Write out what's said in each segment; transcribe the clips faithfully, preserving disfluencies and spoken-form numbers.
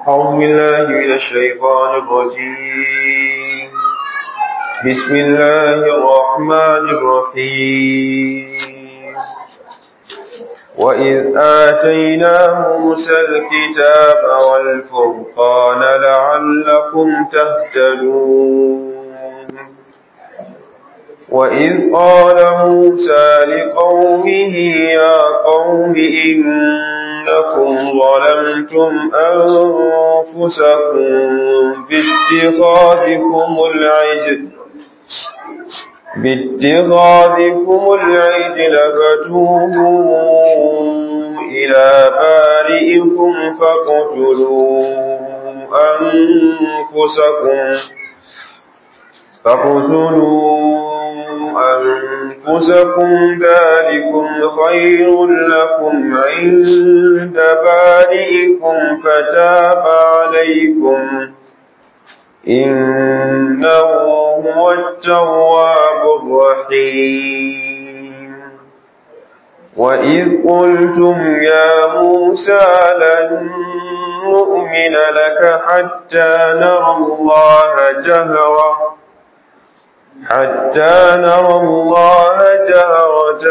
أعوذ بالله من الشيطان الرجيم. بسم الله الرحمن الرحيم. وإذ آتينا موسى الكتاب والفرقان لعلكم تهتدون. وإذ قال موسى لقومه يا قوم إنكم ظلمتم أنفسكم باتخاذكم العجل باتخاذكم العجل فتوبوا إلى بارئكم فاقتلوا أنفسكم فاقتلوا أنفسكم ذلكم خير لكم عند بارئكم فتاب عليكم إنه هو التواب الرحيم. وإذ قلتم يا موسى لن نؤمن لك حتى نرى الله جهرة حتى نرى الله جهرة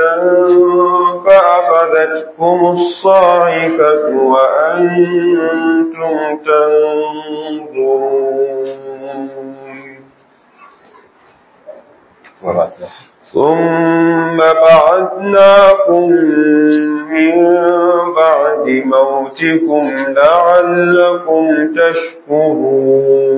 فأخذتكم الصاعقة وأنتم تنظرون ثم بعثناكم من بعد موتكم لعلكم تشكرون.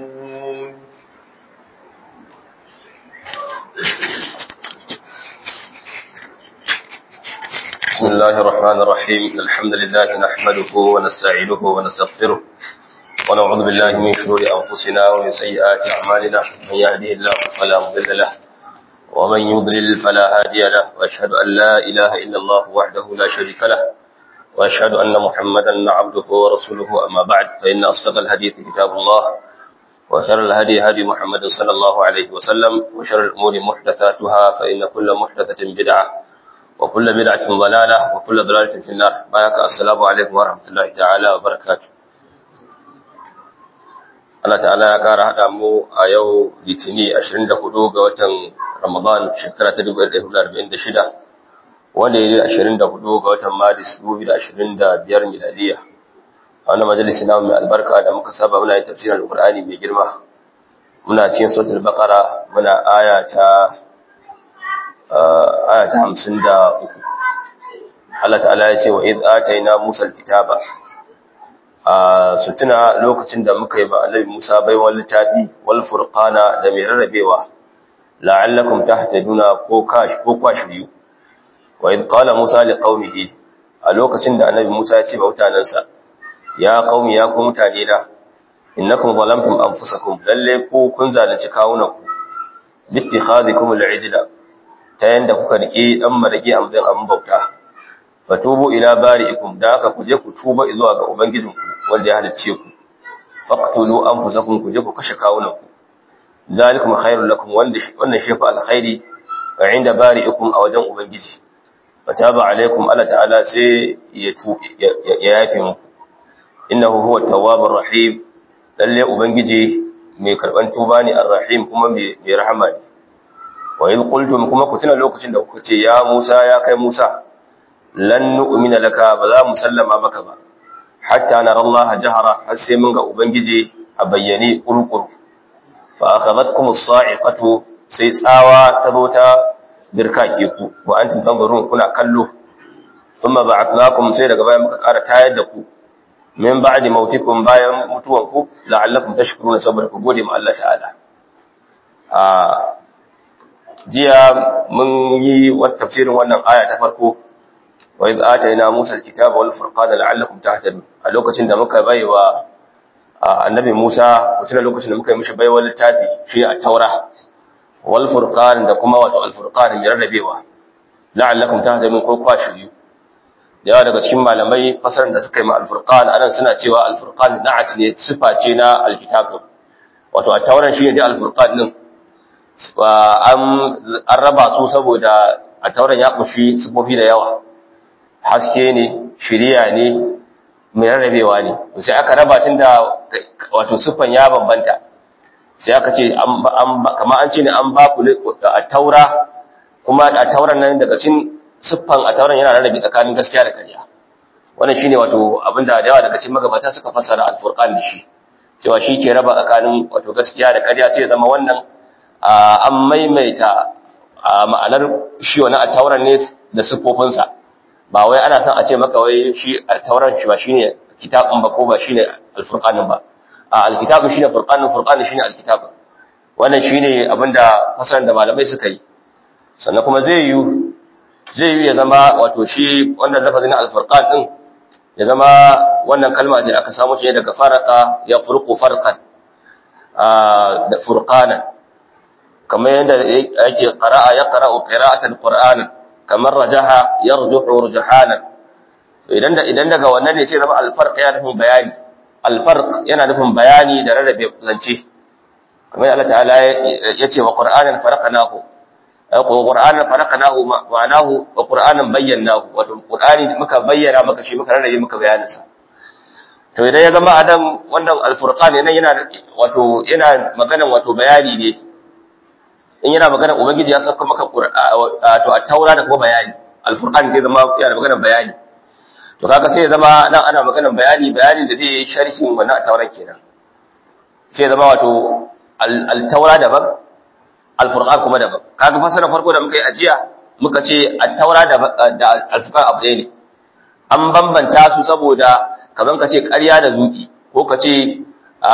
بسم الله الرحمن الرحيم. الحمد لله نحمده ونستعينه ونستغفره ونعوذ بالله من شرور أنفسنا ومن سيئات أعمالنا. من يهده الله فلا مضل له ومن يضلل فلا هادي له، وأشهد أن لا إله إلا الله وحده لا شريك له، وأشهد أن محمدا عبده ورسوله. أما بعد، فإن أصدق الحديث كتاب الله، وخير الهدي هدي محمد صلى الله عليه وسلم، وشر الأمور محدثاتها، فإن كل محدثة بدعة وكل بدعة ضلالة وكل ضلالة في النار. بارك السلام عليكم ورحمة الله تعالى وبركاته. Allah ta'ala ya ƙara haɗa mu a yau Litini ashirin da hudu ga watan Ramadan shekara ta dubu ɗaya da hudu arba'in da shida, wanda ya yi ashirin da hudu ga watan Maris dubu biyu da ashirin da biyar miladiya. A wannan majalisi namu mai albarka da muka saba muna yin tafsirin Al-Qur'ani mai girma. Muna cikin suratul Baqara, muna aya ta aya ta hamsin da uku. Allah ta'ala ya ce wa idh atayna Musa al-kitaba, su tuna lokacin da muka yi ba Annabi Musa baiwan littafi wal furqana da mai rarrabewa la'allakum tahtaduna ko kash ko kwashiriyu. Wa idh qala Musa liqaumihi, a lokacin da Annabi Musa ya ce ba mutanansa ya qaumi ya ku mutane na innakum zalamtum anfusakum, lalle ku kun zalunci kawunanku bittikhadikum al-ijla, ta yanda kuka rike dan marage a matsayin abin bauta. Fatubu ila bari'ikum, da aka kuje ku tuba zuwa ga ubangijinku wanda ya halicce ku. Faqtulu anfusakum, kuje ku kashe kawunanku. Zalikum khairul lakum, wanda wannan shefa alkhairi wa inda bari'ikum a wajen ubangiji. Fataba alaikum, Allah ta'ala sai ya ya yafe muku. Innahu huwa tawwabur rahim, lalle ubangiji mai karban tuba ne arrahim kuma mai rahama ne. wa in qultum, kuma ku tuna lokacin da kuka ce ya Musa ya kai Musa lan nu'mina laka, ba za mu sallama maka ba hatta nara Allah jahara, har sai mun ga ubangiji a bayyane kurkuru. Fa akhadhatkum as-sa'iqatu, sai tsawa ta zo ta dirkake ku wa antum tanzurun, kuna kallo. Thumma ba'athnakum, sai daga baya muka ƙara tayar da ku min ba'di mautikum, bayan mutuwanku, la'allakum tashkuruna, saboda ku gode ma Allah ta'ala. a jiya mun yi wata tafsirin wannan aya ta farko, wa idh atayna Musa al-kitaba wal furqana la'allakum tahtadun. A lokacin da muka baiwa annabi Musa, wacce lokacin da muka yi mishi baiwa littafi shi a Taura, wal furqan da kuma wato al-furqan mai rarrabewa, la'allakum tahtadun ko kwa shiriyu. Yawa daga cikin malamai fasaran da suka yi ma al-furqan anan suna cewa al-furqan na'at ne, sifa ce na al-kitab, wato a Tauran shi ne al-furqan din an raba su saboda a tauran ya kushi sifofi da yawa, haske ne, shiriya ne, mai rarrabewa ne sai aka raba tun da wato siffan ya bambanta sai aka ce kamar an ce ne an ba ku a taura kuma a tauran nan daga cikin siffan a tauran yana rarrabe tsakanin gaskiya da ƙarya wannan shine wato abinda da yawa daga cikin magabata suka fassara al-furqan da shi cewa shi ke raba tsakanin wato gaskiya da ƙarya sai ya zama wannan an maimaita ma'anar shi wani a tauran ne da siffofinsa ba wai ana son a ce maka wai shi a tauran shi ba shine kitabun ba ko ba shine al-furqanin ba al-kitabun shine furqanin furqanin shine al-kitab wannan shine abinda fasaran da malamai suka yi sannan kuma zai yi zai yi ya zama wato shi wannan lafazin al-furqan din ya zama wannan kalma ce aka samu ce daga farqa ya furqu farqan da furqanan kamar yadda yake qara'a ya qara'u qira'atan qur'anan kamar rajaha yarjuhu rujhanan idan da idan daga wannan ne sai zama al-farq yana nufin bayani al-farq yana nufin bayani da rarrabe zance kamar Allah ta'ala yace wa qur'anan faraqnahu qur'anan faraqnahu ma'anahu wa qur'anan bayyanahu wato qur'ani muka bayyana maka shi muka rarrabe muka bayanin sa to idan ya zama adam wannan al-furqan yana yana wato yana maganan wato bayani ne in yana magana ubangiji ya saka maka to at-taura da kuma bayani al-furqan zai zama yana magana bayani to kaga sai ya zama nan ana magana bayani bayani da zai sharhin wannan at-taura kenan sai ya zama wato al-taura daban al-furqan kuma daban kaga fasara farko da muka yi ajiya muka ce at-taura da al-furqan abu ne an bambanta su saboda kaman ka ce ƙarya da zuki ko ka ce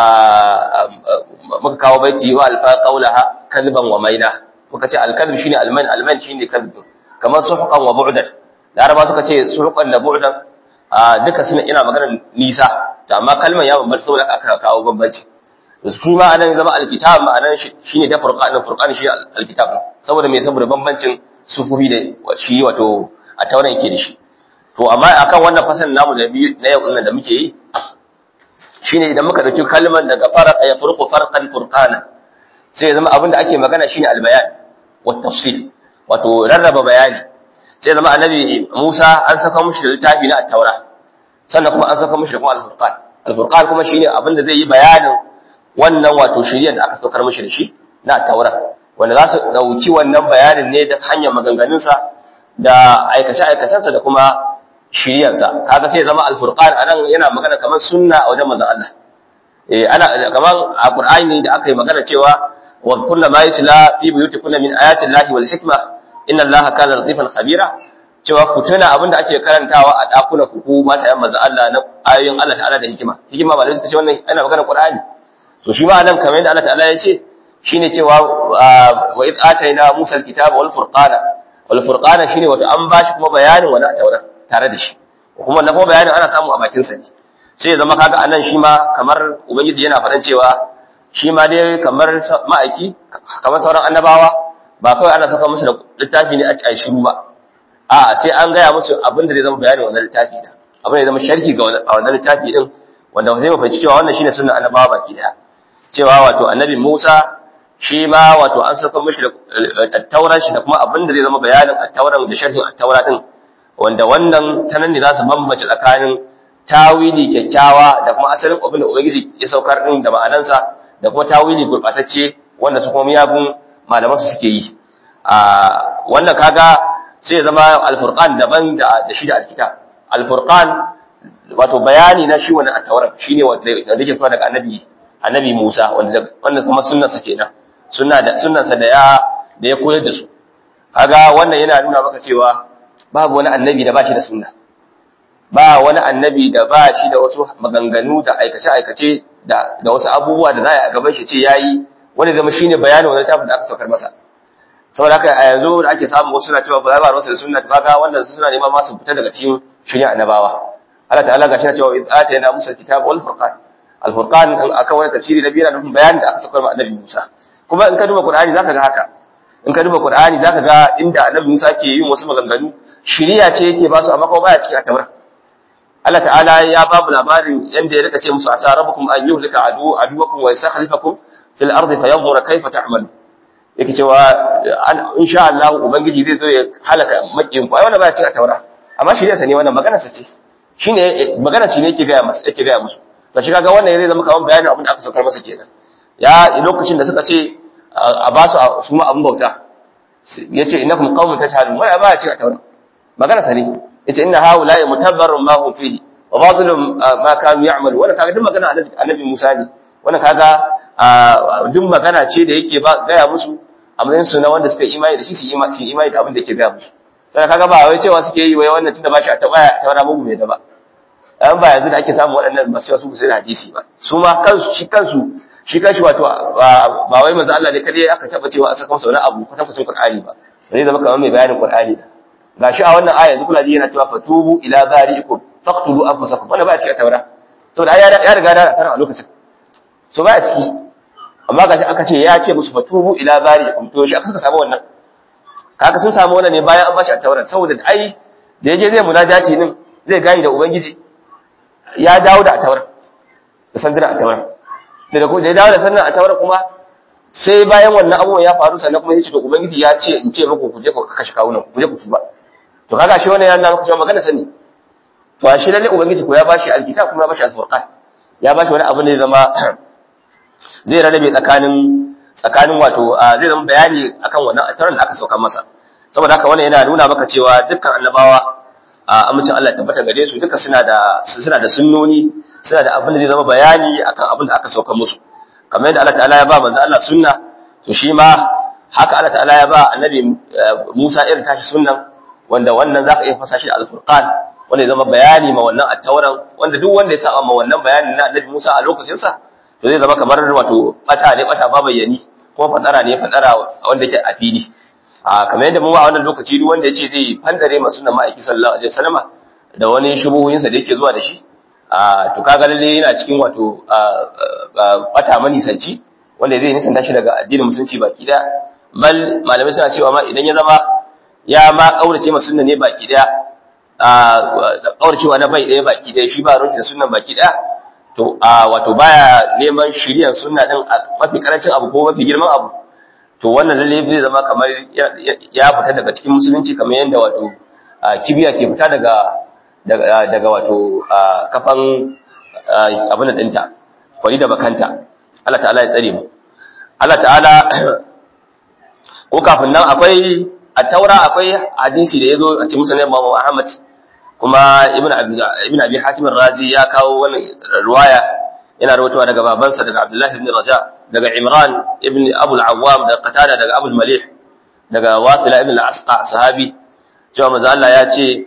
muka kawo baiti wa alfa qaulaha kalban wa maina muka ce alkalb shine alman alman shine kalb kamar suhqan wa bu'dan laraba suka ce suhqan da bu'dan duka suna ina magana nisa to amma kalman ya bambanta saboda aka kawo bambanci su ma anan zama alkitab ma'anan shine da furqan furqan shi alkitab saboda me saboda bambancin sufufi da shi wato a tauran yake da shi to amma akan wannan fasalin namu da biyu na yau din da muke yi shine idan muka dauki kalman daga farqa ya furqu farqan furqana sai ya zama abinda ake magana shine albayan wa tafsil wato rarraba bayani sai zama annabi Musa an saka mushi da littafi na at-taura sannan kuma an saka mushi da kuma al-furqan al-furqan kuma shine abinda zai yi bayanin wannan wato shiriyar da aka saukar mushi da shi na at-taura wanda za su dauki wannan bayanin ne da hanyar maganganunsa da aikace aikacensa da kuma shiriyarsa kaga sai zama al-furqan anan yana magana kamar sunna a wajen manzon Allah eh ana kamar a Qur'ani da aka yi magana cewa wa kullu ma yutla fi buyutikum min ayati llahi wal hikma inna allaha kana latifan khabira cewa ku tuna abinda ake karantawa a dakuna ku ku mata yan manzon Allah na ayoyin Allah ta'ala da hikima hikima ba da suka ce wannan ana magana Qur'ani to shi ma anan kamar yadda Allah ta'ala ya ce shine cewa wa id ataina Musa al-kitaba wal furqana wal furqana shine wato an bashi kuma bayanin wannan taurat tare da shi kuma na kuma bayanin ana samu a bakin sa ne sai ya zama kaga anan shi ma kamar ubangiji yana faɗan cewa shi ma dai kamar ma'aiki kamar sauran annabawa ba kawai ana saka musu da littafi ne a cikin shiru ba a'a sai an gaya musu abin da zai zama bayanin wannan littafi da abin da zai zama sharhi ga wannan littafi din wanda zai mafi cewa wannan shine sunnan annabawa baki daya cewa wato annabi Musa shi ma wato an saka mishi da tauran shi da kuma abin da zai zama bayanin at-tauran da sharhin at-taura din wanda wannan tanan ne za su bambance tsakanin tawili kyakkyawa da kuma asalin abin da ubangiji ya saukar din da ma'anansa da kuma tawili gurbatacce wanda su kuma miyagun malaman su suke yi a wannan kaga sai ya zama al-furqan daban da da shi da al-kitab al-furqan wato bayani na shi wannan at-taurat shine wanda yake fara daga annabi annabi Musa wanda wanda kuma sunnarsa kenan sunna da sunnarsa da ya da ya koyar da su kaga wannan yana nuna maka cewa babu wani annabi da ba shi da sunna ba wani annabi da ba shi da wasu maganganu da aikace-aikace da da wasu abubuwa da za a gaban shi ce yayi wani zama shine bayanin wannan tafi da aka saukar masa saboda haka a yanzu da ake samu wasu suna cewa ba za ba wasu da sunna kaga wannan suna neman ma su fita daga cikin shari'a annabawa Allah ta'ala gashi na cewa idza yana Musa kitab wal furqan al furqan akan wani tafsiri da biyana nufin bayanin da aka saukar ma annabi Musa kuma in ka duba Qur'ani zaka ga haka in ka duba Qur'ani zaka ga inda annabi Musa ke yin wasu maganganu shiriya ce yake ba su amma kuma baya cikin at-Taurat Allah ta'ala ya ba mu labarin yanda ya rika ce musu asa rabbukum an yuhlika adu aduwakum wa yastakhlifakum fil ardi fayanzura kayfa ta'malu yake cewa insha Allah ubangiji zai zo ya halaka makiyin ku ai wannan baya cikin at-Taurat amma shiriya sa ne wannan magana sa ce shine magana shi ne yake ga masa yake ga musu to shi kaga wannan zai zama kamar bayanin abin da aka saukar masa kenan ya lokacin da suka ce a ba su su ma abin bauta yace innakum qaumun tajhalun wala ba ya ce a taura magana sa ne yace inna haula'i mutabbarun ma hum fihi wa batilun ma kanu ya'malu wannan kaga duk magana annabi annabi Musa ne wannan kaga duk magana ce da yake ba gaya musu a matsayin su na wanda suka imani da shi su imani su imani da abin da yake gaya musu sai kaga ba wai cewa suke yi wai wannan tunda ba shi a tabaya taura mugu mai da ba an ba yanzu da ake samu waɗannan masu yawa su sai da hadisi ba su ma kansu shi kansu shi kanshi wato ba wai manzo Allah ne kadai aka taba cewa a saka masa wani abu kwatan kwatan Qur'ani ba zai zama kamar mai bayanin Qur'ani da gashi a wannan aya yanzu kula ji yana cewa fatubu ila bari'ikum faqtulu anfusakum wannan ba ya cika taura saboda ya riga da tara a lokacin so ba ya ciki amma gashi aka ce ya ce musu fatubu ila bari'ikum to shi aka saka samu wannan kaga sun samu wannan ne bayan an bashi a tauran saboda ai da yaje zai munajati din zai gani da ubangiji ya dawo da a tauran da sandira a tauran da ko da ya dawo da sannan a tauran kuma sai bayan wannan abubuwan ya faru sannan kuma ya ce to ubangiji ya ce in ce muku ku je ku kashe kawunan ku je ku tuba to kaga shi wannan yana maka cewa magana sani to a shi lalle ubangiji ko ya bashi alkitab kuma ya bashi alfurqan ya bashi wani abu ne zama zai rarrabe tsakanin tsakanin wato zai zama bayani akan wannan ataran da aka sauka masa saboda haka wannan yana nuna maka cewa dukkan annabawa amincin Allah tabbata gare su duka suna da suna da sunnoni suna da abin da zai zama bayani akan abin da aka sauka musu kamar yadda Allah ta'ala ya ba manzo Allah sunna to shi ma haka Allah ta'ala ya ba annabi Musa irin tashi sunnan wanda wannan zaka iya fasa shi da al-Furqan wanda ya zama bayani ma wannan at-Tauran wanda duk wanda ya saba ma wannan bayanin na annabi Musa a lokacin sa to zai zama kamar wato bata ne bata ba bayyani ko fadara ne fadara wanda yake a fili a kamar yadda mu a wannan lokaci duk wanda yace zai fandare ma sunnan ma'aiki sallallahu alaihi wasallama da wani shubuhoyin sa da yake zuwa da shi a to kaga lalle yana cikin wato bata manisanci wanda zai nisanta shi daga addinin musulunci baki daya bal malamai suna cewa ma idan ya zama ya ma kaurace ma sunna ne baki daya a kauracewa na bai daya baki daya shi ba ruwanci da sunnan baki daya to a wato baya neman shiriyan sunna din mafi karancin abu ko mafi girman abu to wannan lalle zai zama kamar ya fita daga cikin musulunci kamar yadda wato kibiya ke fita daga daga wato kafan abin da dinta kwari da bakanta Allah ta'ala ya tsare mu Allah ta'ala ko kafin nan akwai a taura akwai hadisi da yazo a cikin musnad Imam Ahmad kuma ibn abi ibn abi hatim ar-razi ya kawo wannan riwaya yana rawaitowa daga babansa daga Abdullah ibn Raja daga Imran ibn Abu al-Awwam daga Qatada daga Abu al-Malih daga Wasila ibn al-Asqa sahabi cewa manzo Allah ya ce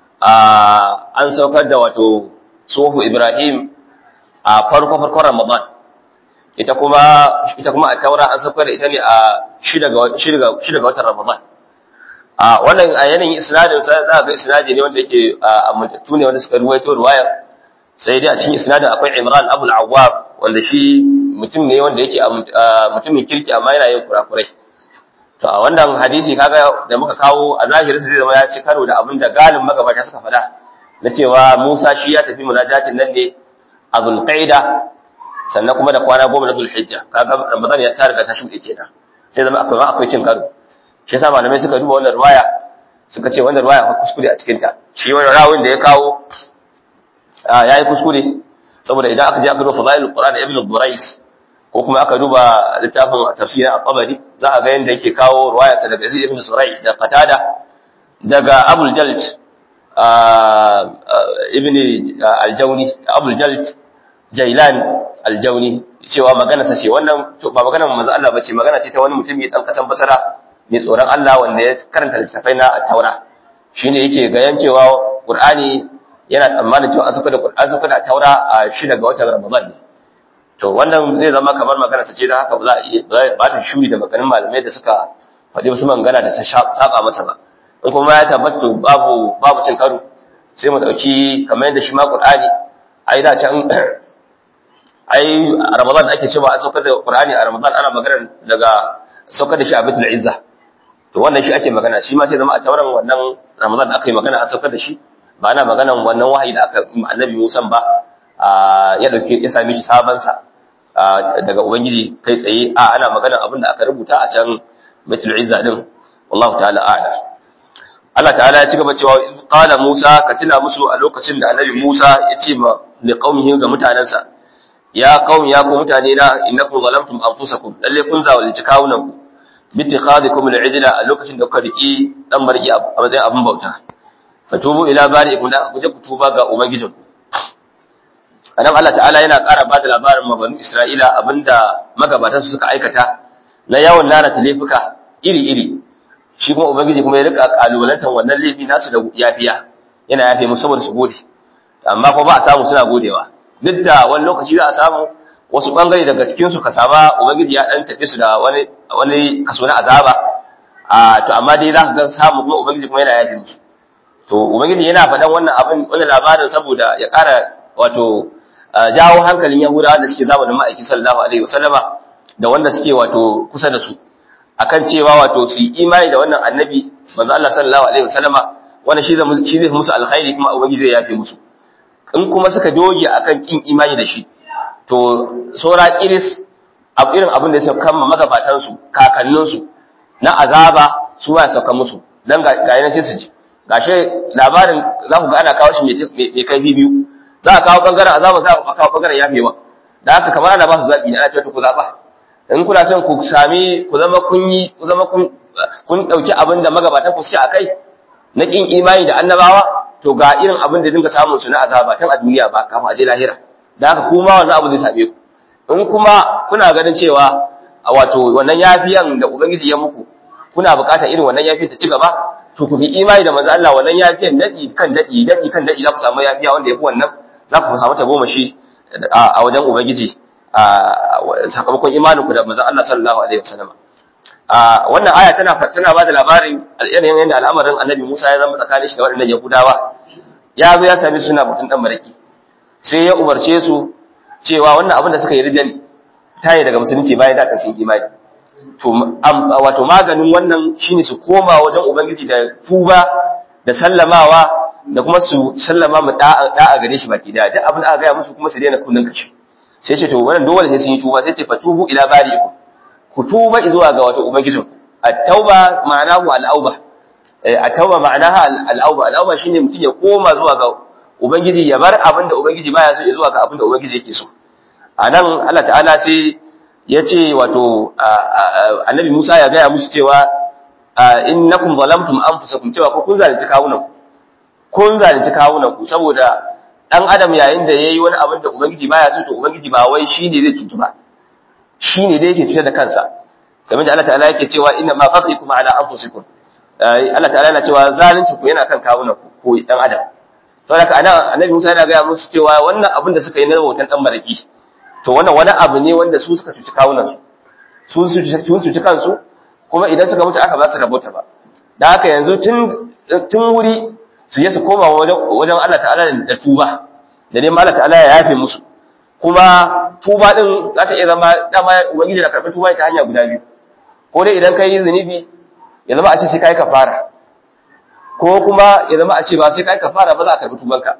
an saukar da wato sufu Ibrahim a farko farkon Ramadan ita kuma ita kuma a Taura an saukar da ita ne a shida ga shida ga watan Ramadan a wannan a yanayin isnadin sa za ga isnadi ne wanda yake amintattu ne wanda suka ruwaito ruwaya sai dai a cikin isnadin akwai Imran Abu al-Awwab wanda shi mutum ne wanda yake mutumin kirki amma yana yin kurakurai to a wannan hadisi kaga da muka kawo a zahirin sa zai zama ya ci karo da abin da galin magabata suka faɗa na cewa Musa shi ya tafi munajatin nan ne a Zulqaida sannan kuma da kwana goma na Zulhijja kaga Ramadan ya ta riga ta shuɗe kenan sai zama akwai akwai cin karo shi yasa malamai suka duba wannan riwaya suka ce wannan riwaya akwai kuskure a cikin ta shi wannan rawin da ya kawo yayi kuskure saboda idan aka je aka duba fadailul Qur'an Ibn Durais ko kuma aka duba littafin tafsir at-Tabari za a ga yanda yake kawo riwaya ta daga Yazid ibn Surai da Qatada daga Abul Jald ibn al-Jawni Abul Jald Jailan al-Jawni cewa magana sa ce wannan to ba magana manzo Allah bace magana ce ta wani mutumi dan kasan Basra mai tsoron Allah wanda ya karanta littafai na Taura shine yake ga yancewa Qur'ani yana tsammanin cewa an saka da Qur'an saka da Taura a shida ga watan Ramadan ne to wannan zai zama kamar magana sa ce da haka ba za a ba ta shuri da maganin malamai da suka faɗi wasu magana da ta saba masa ba in kuma ya tabbata babu babu cin karo sai mu dauki kamar yadda shi ma Qur'ani ai da can ai Ramadan ake cewa a saukar da Qur'ani a Ramadan ana magana daga saukar da shi a Baitul Izza to wannan shi ake magana shi ma sai zama a tauran wannan Ramadan da aka yi magana a saukar da shi ba ana maganan wannan wahayi da aka Annabi Musa ba ya dauke ya same shi sabon sa daga ubangiji kai tsaye a ana maganan abin da aka rubuta a can Baitul Izza din wallahu ta'ala a'lam Allah ta'ala ya ci gaba cewa in qala Musa ka tuna musu a lokacin da annabi Musa ya ce ma li qaumihi ga mutanansa ya qaumi ya ku mutane na innakum zalamtum anfusakum lalle kun zawalci kawunan ku bittikhadikum al-ijla a lokacin da kuka riki dan margi a matsayin abin bauta fatubu ila bari'ikum da ku je ku tuba ga ubangijinku anan Allah ta'ala yana ƙara ba da labarin mabanu Isra'ila abinda magabatan su suka aikata na yawan lalata laifuka iri-iri shi kuma ubangiji kuma ya rika kalubalantar wannan laifi nasu da yafiya yana yafe musu saboda su gode amma kuma ba a samu suna godewa duk da wani lokaci za a samu wasu bangare daga cikin su kasaba ubangiji ya dan tafi su da wani wani kaso na azaba a to amma dai za ka ga samu kuma ubangiji kuma yana yafe musu to ubangiji yana faɗan wannan abin wannan labarin saboda ya ƙara wato jawo hankalin Yahudawa da suke zamanin ma'aiki sallallahu alaihi wasallama da wanda suke wato kusa da su akan cewa wato su imani da wannan annabi manzo Allah sallallahu alaihi wasallama wannan shi zai shi zai musu alkhairi kuma ubangiji zai yafe musu in kuma suka doge akan kin imani da shi to sura iris abu irin abin da ya sauka ma magabatan su kakannin su na azaba su ba sauka musu dan ga yana sai su ji gashi labarin za ku ga ana kawo shi mai kai biyu za a kawo bangaren azaba za a kawo bangaren yafewa da haka kamar ana ba su zabi ne ana cewa ku zaba in kuna son ku sami ku zama kun yi ku zama kun kun dauki abin da magabatan ku suke akai na kin imani da annabawa to ga irin abin da dinga samun su na azaba tun a duniya ba kafin a je lahira da haka kuma wannan abu zai same ku in kuma kuna ganin cewa wato wannan yafiyan da ubangiji ya muku kuna buƙatar irin wannan yafiyan ta ci gaba to ku bi imani da manzo Allah wannan yafiyan dadi kan dadi dadi kan dadi za ku samu yafiya wanda yafi wannan za ku samu ta goma shi a wajen ubangiji a sakamakon imaninku da manzon Allah sallallahu alaihi wasallam a wannan aya tana tana bada labarin yanayin yanda al'amarin annabi Musa ya zama tsakanin shi da waɗannan Yahudawa ya zo ya sami suna mutun dan maraki sai ya umarce su cewa wannan abin da suka yi ridani tayi daga musulunci bayan da kan sun imani to wato maganin wannan shine su koma wajen ubangiji da tuba da sallamawa da kuma su sallama mu da'a gare shi baki da duk abin da aka gaya musu kuma su daina kullun kashi sai ce to wannan dole sai sun yi tuba sai ce fatubu ila bari'ikum ku tuba zuwa ga wato ubangijin at-tauba ma'anahu al-auba at-tauba ma'anaha al-auba al-auba shine mutum ya koma zuwa ga ubangiji ya bar abin da ubangiji baya so zuwa ga abin da ubangiji yake so anan Allah ta'ala sai ya ce wato annabi Musa ya gaya musu cewa innakum zalamtum anfusakum cewa ku kun zalunci kawunan kun zalunci kawunan ku saboda dan adam yayin da yayi wani abin da ubangiji baya so to ubangiji ba wai shine zai cutu ba shine da yake cutar da kansa kamar da Allah ta'ala yake cewa inna ma faqikum ala anfusikum Allah ta'ala yana cewa zalunci ku yana kan kawunan ku ko dan adam saboda ana annabi Musa yana ga musu cewa wannan abin da suka yi na bautan dan baraki to wannan wani abu ne wanda su suka cuci kawunan su su su cuci kansu kuma idan suka mutu aka ba su rabota ba dan haka yanzu tun tun wuri su je su koma wajen wajen Allah ta'ala da tuba da neman Allah ta'ala ya yafe musu kuma tuba din za ta iya zama dama ubangiji da karɓar tuba ta hanya guda biyu ko dai idan kai zunubi ya zama a ce sai kai kafara ko kuma ya zama a ce ba sai kai kafara ba za a karɓi tubanka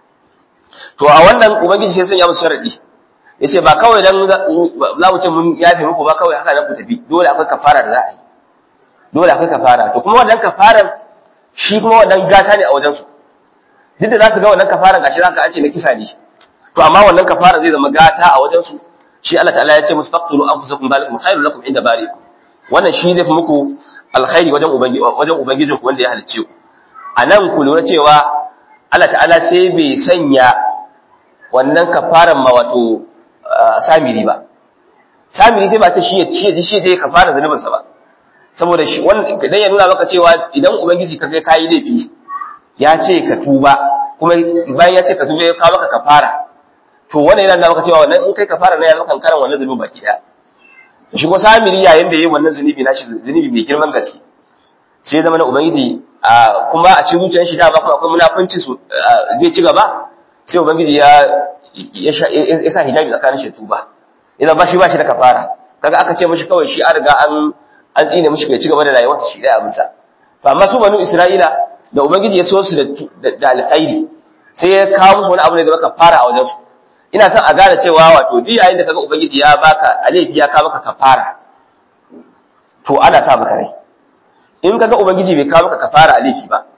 to a wannan ubangiji sai sun ya musu sharadi yace ba kawai dan za mu ce mun yafe muku ba kawai haka nan ku tafi dole akwai kafara da za a yi dole akwai kafara to kuma wannan kafaran shi kuma wannan gata ne a wajen su duk da za su ga wannan kafaran gashi zaka an ce na kisa ne to amma wannan kafara zai zama gata a wajen su shi Allah ta'ala ya ce mustaqtilu anfusakum balikum khairul lakum inda bariikum wannan shi zai fi muku alkhairi wajen ubangiji wajen ubangijin ku wanda ya halice ku anan ku lura cewa Allah ta'ala sai bai sanya wannan kafaran ma wato samiri ba samiri sai ba ta shi ya ci shi zai kafara zanubin sa ba saboda shi wannan idan ya nuna maka cewa idan ubangiji ka kai kai laifi ya ce ka tuba kuma bayan ya ce ka tuba ya kawo maka kafara to wannan yana nuna maka cewa wannan in kai kafara ne ya maka karan wannan zanubi baki daya shi ko samiri yayin da yayi wannan zanubi nashi zanubi mai girman gaske sai zama na ubangiji kuma a cikin zuciyar shi da ba kuma akwai munafunci su zai ci gaba sai ubangiji ya ya sa hijabi tsakanin shi tuba idan ba shi ba shi da kafara kaga aka ce mishi kawai shi an riga an an tsine mishi kai ci gaba da rayuwarsa shi dai abinsa to amma su banu Isra'ila da ubangiji ya so su da da alkhairi sai ya kawo musu wani abu ne da baka fara a wajen su ina son a gane cewa wato duk yayin da kaga ubangiji ya baka alaifi ya kawo maka kafara to ana sa maka rai in kaga ubangiji bai kawo maka kafara alaifi ba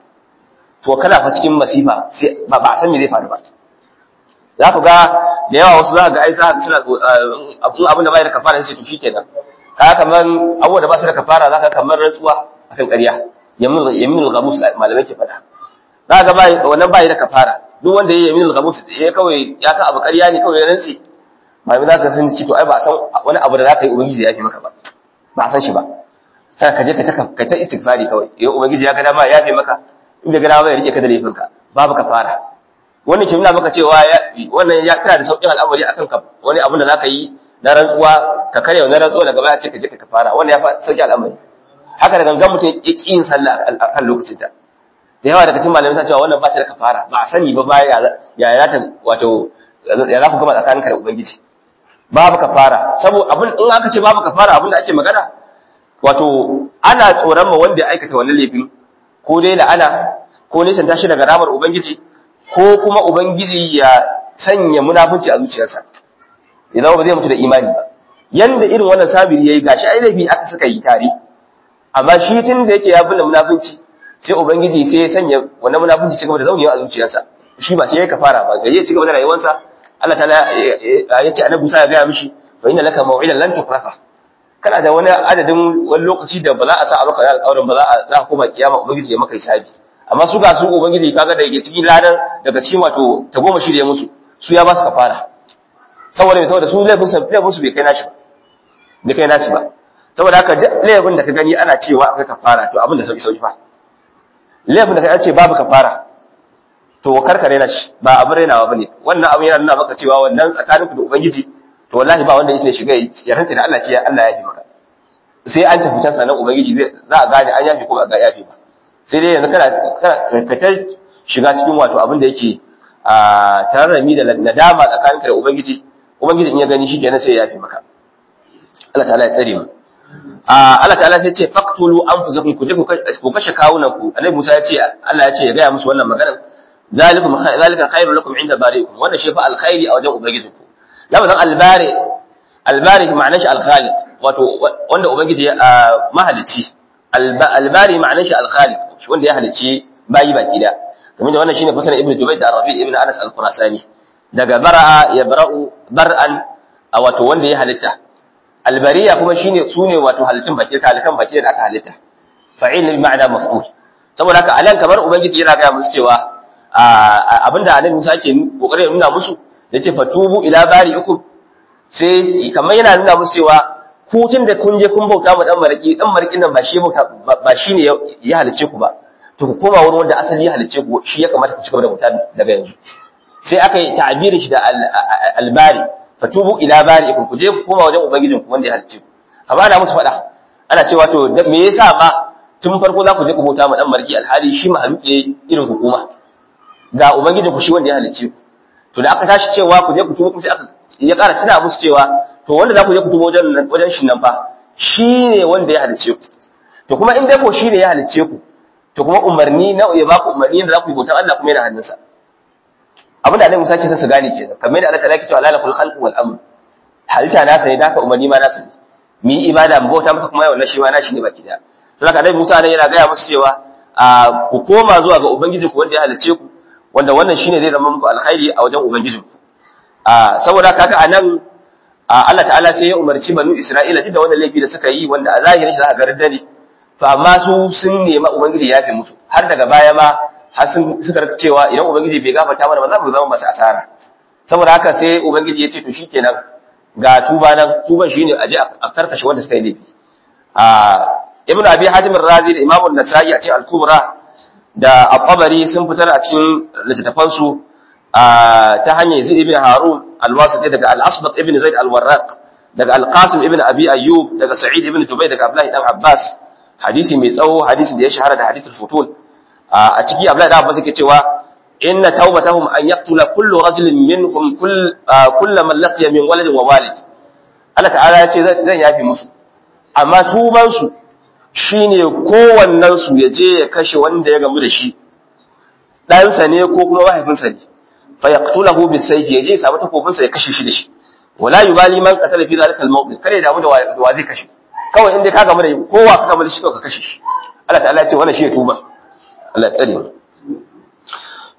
to kana fa cikin masifa sai ba ba san me zai faru ba za ku ga da yawa wasu za ga ai za suna abun abin da bai da kafara sai to shikenan kaga kaman abubuwa da ba su da kafara za ka kamar rantsuwa akan ƙarya yamin yaminul ghamus malamai ke faɗa za ga bai wannan bai da kafara duk wanda yayi yaminul ghamus ya kawai ya san abu ƙarya ne kawai ya rantsi malamai za ka san ci to ai ba san wani abu da za ka yi ubangiji ya fi maka ba ba san shi ba sai ka je ka ta ka ta istighfari kawai eh ubangiji ya ga dama ya fi maka in bai ga dama ya rike ka da laifinka babu kafara wannan ke nuna maka cewa wannan ya tana da sauƙin al'amari akan ka wani abin da zaka yi na rantsuwa ka kare wannan rantsuwa daga baya ce ka je ka kafara wannan ya fa sauƙi al'amari haka da gangan mutum ya ƙi yin sallah a kan lokacin ta da yawa daga cikin malamai sun cewa wannan ba ta da kafara ba a sani ba ba ya ya ta wato ya za ku gama tsakaninka da ubangiji babu kafara saboda abin in aka ce babu kafara abin da ake magana wato ana tsoron ma wanda ya aikata wannan laifin ko dai la'ana ko nisan tashi daga ramar ubangiji ko kuma ubangiji ya sanya munafunci a zuciyarsa idan ba zai mutu da imani ba yanda irin wannan sabiri yayi gashi ai laifi aka suka yi tare amma shi tun da yake ya binne munafunci sai ubangiji sai ya sanya wannan munafunci cigaba da zaunewa a zuciyarsa shi ba sai ya kafara ba gaje cigaba da rayuwarsa Allah ta'ala ya ce annabi Musa ya ga mishi fa inna laka maw'idan lan tukhrafa kana da wani adadin wani lokaci da ba za a sa a maka alƙawarin ba za a za ka koma kiyama ubangiji ya maka hisabi amma su ga su ubangiji kaga da yake cikin ladan daga cikin wato ta goma shi da ya musu su ya ba su kafara saboda me saboda su laifin sa laifin su bai kai nashi ba bai kai nashi ba saboda haka duk laifin da ka gani ana cewa akwai kafara to abin da sauki sauki fa laifin da ka ce babu kafara to karkare na shi ba abin rainawa bane wannan abin yana nuna maka cewa wannan tsakaninku da ubangiji to wallahi ba wanda yake shiga ya rantsa da Allah ce Allah ya yafi maka sai an tafi can sanan ubangiji zai za a gane an yafi ko ba ga yafi ba sai dai yanzu kana ka ta shiga cikin wato abin da yake a tararrami da nadama tsakaninka da ubangiji ubangiji in ya gani shi kenan sai ya yafi maka Allah ta'ala ya tsare mu a Allah ta'ala sai ce faqtulu anfusakum ku je ku kashe kawunan ku annabi Musa ya ce Allah ya ce ya ga musu wannan magana zalikum zalika khairul lakum inda bari'ikum wannan shi fa alkhairi a wajen ubangijinku lafazin albari albari ma'anar shi alkhaliq wato wanda ubangiji mahalici albari ma'anar shi alkhaliq wanda ya halici bayi baki da kamar da wannan shine fasalan ibnu jubayr da rabi ibnu anas al-qurasani daga bara'a yabra'u bar'an wato wanda ya halitta albariya kuma shine sune wato halittun baki talikan baki da aka halitta fa'il bi ma'ana maf'ul saboda haka alan kamar ubangiji yana ga musu cewa abinda annabi Musa yake kokarin nuna musu yace fatubu ila bari'ikum sai kamar yana nuna musu cewa ku tun da kun je kun bauta ma dan mariki dan marikin nan ba shi bauta ba shine ya halice ku ba to ku koma wurin wanda asali ya halice ku shi ya kamata ku cigaba da bauta daga yanzu sai aka yi ta'birin shi da albari fatubu ila bari'ikum ku je ku koma wajen ubangijin ku wanda ya halice ku amma ana musu fada ana cewa to me yasa ma tun farko za ku je ku bauta ma dan mariki alhali shi mahaluki irin hukuma ga ubangijin ku shi wanda ya halice ku to da aka tashi cewa ku je ku tuba kuma sai aka ya ƙara tuna musu cewa to wanda za ku je ku tuba wajen wajen shi nan fa shine wanda ya halice ku to kuma in dai ko shine ya halice ku to kuma umarni na ya ba ku umarni da za ku yi bautan Allah kuma yana hannunsa abin da Annabi Musa ke son su gane kenan kamar yadda Allah ta yake cewa la lakul khalqu wal amr halitta na sani da ka umarni ma na sani mu yi ibada mu bauta masa kuma wannan shi ma na shi ne baki da saboda Annabi Musa ne yana ga musu cewa ku koma zuwa ga ubangiji ku wanda ya halice ku wanda wannan shine zai zama muku alkhairi a wajen ubangijinku a saboda kaga anan Allah ta'ala sai ya umarci banu Isra'ila duk da wannan laifi da suka yi wanda a zahirin shi za ka ga riddani to amma su sun nemi ubangiji ya fi musu har daga baya ma har sun suka rika cewa idan ubangiji bai gafarta mana ba za mu zama masu asara saboda haka sai ubangiji ya ce to shikenan ga tuba nan tuban shine a je a karkashe wanda suka yi laifi a ibnu abi hatim ar-razi da imamu an-nasa'i a cikin al-kubra da al-tabari sun fitar a cikin littattafan su ta hanyar Yazid ibn Harun al-Wasiti daga al-Asbaq ibn Zaid al-Warraq daga al-Qasim ibn Abi Ayyub daga Sa'id ibn Jubayr daga Abdullah ibn Abbas hadisi mai tsawo hadisi da ya shahara da hadithul futul a ciki Abdullah ibn Abbas yake cewa inna tawbatahum an yaqtula kullu rajulin minhum kull kullu man laqiya min waladin wa walid Allah ta'ala ya ce zan yafi musu amma tuban su shine kowannen su ya je ya kashe wanda ya gamu da shi ɗansa ne ko kuma mahaifinsa ne fa yaqtulahu bisayfi yaje samu takobinsa ya kashe shi da shi wala yubali man qatala fi zalika al-mawqif kare damu da wa zai kashe kawai inda ka gamu da kowa ka gamu da shi ka kashe shi Allah ta'ala ya ce wannan shi ya tuba Allah ya tsare mu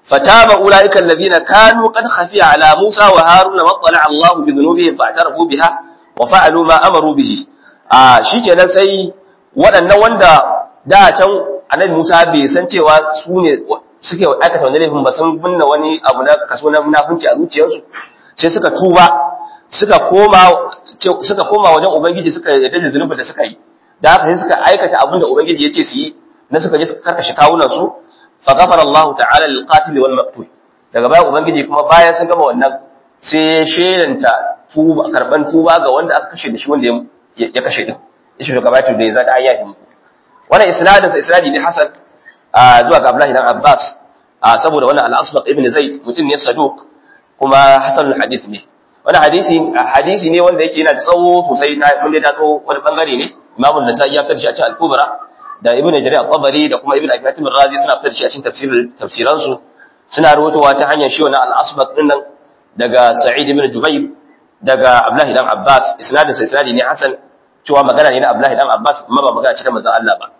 fataba ulaika alladhina kanu qad khafiya ala Musa wa Haruna wa tala Allah bi dhunubihim fa'tarafu biha wa fa'alu ma amaru bihi a shikenan sai waɗannan wanda da can annabi Musa bai san cewa su ne suke aikata wani laifin ba, sun binne wani abu na kaso na munafunci a zuciyarsu, sai suka tuba suka koma suka koma wajen ubangiji suka yarda da zunubin da suka yi, da haka sai suka aikata abin da ubangiji ya ce su yi na suka je suka karkashe kawunan su fa ghafara Allah ta'ala lil qatil wal maqtul. Daga baya ubangiji kuma bayan sun gama wannan sai ya shelanta tuba karban tuba ga wanda aka kashe da shi wanda ya kashe din yace to gaba to da za ta ayyahi muku. Wannan isnadin sa isnadi ne hasan zuwa ga Abdullah ibn Abbas saboda wannan al-Asbaq ibn Zaid mutum ne saduq kuma hasanul hadith ne. Wannan hadisi hadisi ne wanda yake yana da tsawo sosai, mun da tsawo wani bangare ne. Imam an-Nasa'i ya fitar shi a cikin al-Kubra da Ibn Jarir al-Tabari da kuma Ibn Abi Hatim al-Razi suna fitar shi a cikin tafsir tafsiran su, suna rawaitowa ta hanyar shi wannan al-Asbaq din nan daga Sa'id ibn Jubayr daga Abdullah ibn Abbas. Isnadin sa isnadi ne hasan, cewa magana ne na Abdullah ibn Abbas amma ba magana ce ta manzon Allah ba.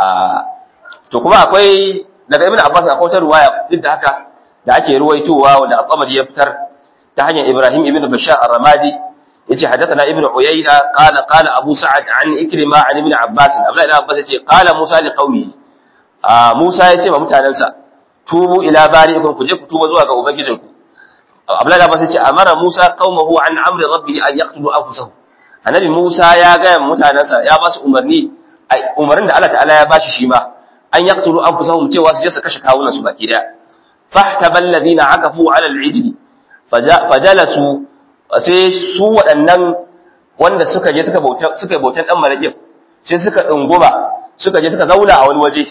To kuma akwai daga Ibn Abbas akwai wata ruwaya duk da haka da ake ruwaitowa wanda al-Tabari ya fitar ta hanyar Ibrahim ibn Bashar ar-Ramadi yace hadathana Ibn Uyayna qala qala Abu Sa'ad an Ikrima an Ibn Abbas. Abdullah ibn Abbas yace qala Musa li qaumihi, Musa yace ma mutanansa tubu ila bari'ikum, ku je ku tuba zuwa ga ubangijinku. Abdullah ibn Abbas yace amara Musa qaumahu an amri rabbih an yaqtulu anfusahum. Annabi Musa ya ga mutanansa ya ba su umarni, umarnin da Allah ta'ala ya bashi shi ma an yaqtulu anfusahum, cewa su je su kashe kawunan su baki daya. Fahtabal ladina akafu ala al-ijli fajalasu, sai su waɗannan wanda suka je suka bauta suka bautan dan marakin sai suka dunguma suka je suka zauna a wani waje.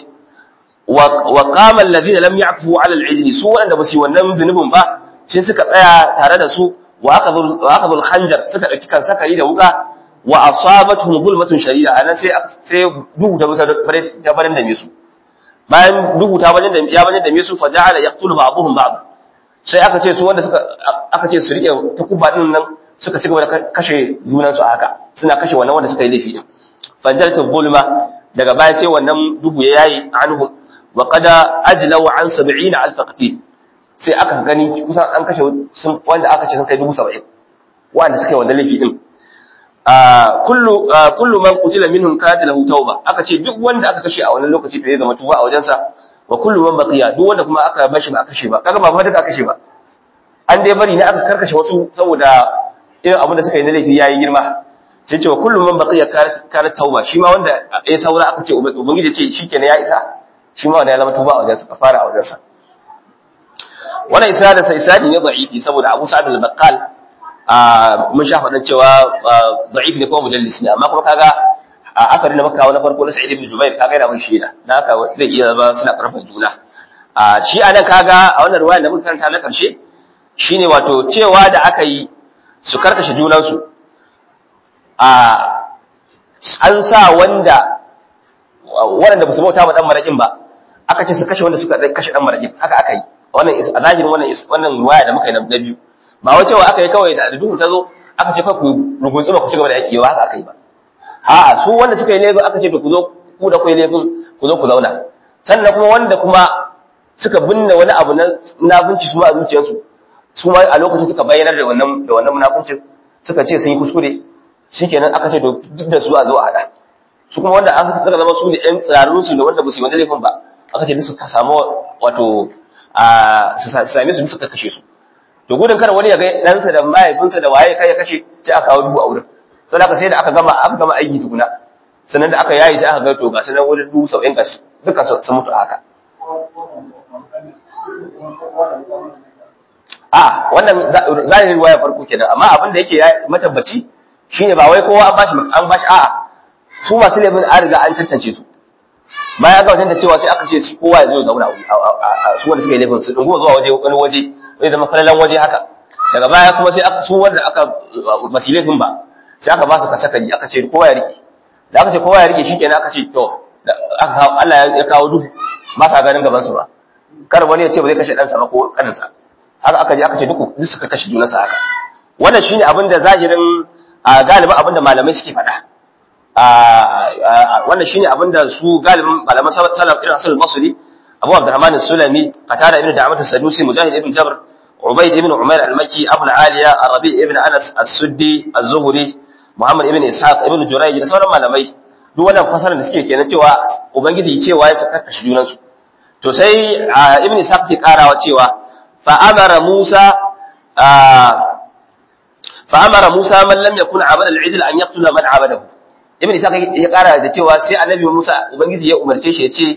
wa qama alladhina lam ya'fu ala al-ijli, su waɗanda ba su wannan zunubin ba sai suka tsaya tare da su. wa akhadhu wa akhadhu al-khanjar, suka dauki kan sakari da wuka. wa asabatuhum zulmatun shadida, anan sai sai duhu ta ta barin da su. Bayan duhu ta barin da ya barin da su fa ja'ala yaqtulu ba'dhum ba'd, sai aka ce su wanda suka aka ce su rike takuba din nan suka ci gaba da kashe junan su haka, suna kashe wannan wanda suka yi laifi din. fanjalatu zulma, daga baya sai wannan duhu ya yayi anhum wa qad ajlaw an sab'ina alf qatil, sai aka gani kusan an kashe sun wanda aka ce sun kai dubu saba'in wanda suka yi wannan laifi din. kullu kullu man qutila minhum kanat lahu tauba, aka ce duk wanda aka kashe a wannan lokaci to ya zama tuba a wajensa. wa kullu man baqiya, duk wanda kuma aka bashi ba aka kashe ba, kaga ba fa duka aka kashe ba, an dai bari ne aka karkashe wasu saboda irin abin da suka yi na laifi yayi girma. sai ce wa kullu man baqiya kanat tauba, shi ma wanda ya saura aka ce ubangiji ce shikenan ya isa, shi ma wanda ya zama tuba a wajensa, kafara a wajensa. wannan isnadin sa isnadi ne da'ifi saboda Abu Sa'id al-Baqqal mun sha faɗan cewa da'if ne ko mudallis ne, amma kuma kaga a akarin da makawa na farko na Sa'id ibn Jubair kaga yana mun shaida, dan haka zai iya zama suna karfan juna. a shi anan kaga a wannan riwaya da muka karanta na karshe shine wato cewa da aka yi su karkashe junan su, a an sa wanda wanda ba su bauta ba dan marakin ba aka ce su kashe wanda suka kashe dan marakin, haka aka yi. wannan is zahirin wannan wannan riwaya da muka yi na biyu, ba wai cewa aka yi kawai da duhu ta zo aka ce kai ku rugunsu ba ku ci gaba da yaki ba, haka aka yi ba. a'a su wanda suka yi laifin aka ce ku zo ku da kai laifin ku zo ku zauna, sannan kuma wanda kuma suka binne wani abu na munafunci su ma a zuciyarsu, su ma a lokacin suka bayyanar da wannan da wannan munafuncin suka ce sun yi kuskure, shikenan aka ce to duk da su a zo a hada. su kuma wanda aka tsaka zama su ne ɗan tsararrun su da wanda ba su yi wani laifin ba aka ce suka samu wato a su same su suka kashe su. to gudun kada wani ya ga ɗansa da mahaifinsa da waye kai ya kashe, sai aka kawo duhu a wurin. sai aka sai da aka gama aka gama aiki tukuna, sannan da aka yayi sai aka ga to ga sanan wani dubu saba'in gashi duka sun mutu haka. a wannan zahirin waya farko kenan, amma abin da yake matabbaci shine ba wai kowa an bashi an bashi a'a su masu laifin an riga an tantance su. bayan aka tantance cewa sai aka ce shi kowa ya zo zauna a su wanda suka yi laifin su dungo zuwa waje wani waje zai zama falalan waje haka. daga baya kuma sai aka su wanda aka basu laifin ba sai aka ba su kasakari aka ce kowa ya rike. da aka ce kowa ya rike shikenan aka ce to Allah ya kawo duhu ba ka ganin gaban su ba, kar wani ya ce ba zai kashe ɗansa ba ko kaninsa. haka aka je aka ce duk duk suka kashe junansa haka. wannan shine abin da zahirin galibin abin da malamai suke faɗa. wannan shine abin da su galibin malaman salaf irin Hasan al-Basri Abu Abdurrahman as-Sulami, Qatada ibn Da'amat as-Sadusi, Mujahid ibn Jabr, Ubayd ibn Umair al-Makki, Abu al-Aliya, Arabi ibn Anas as-Suddi, az-Zuhri, Muhammad ibn Ishaq ibn Jurayj da sauran malamai duk wannan fasarar da suke kenan cewa ubangiji cewa ya saka kashi junan su to sai ibn Ishaq ke karawa cewa fa amara Musa fa amara Musa man lam yakun abada al-ijl an yaqtula man abadahu. Ibn Ishaq ya kara da cewa sai annabi Musa ubangiji ya umarce shi ya ce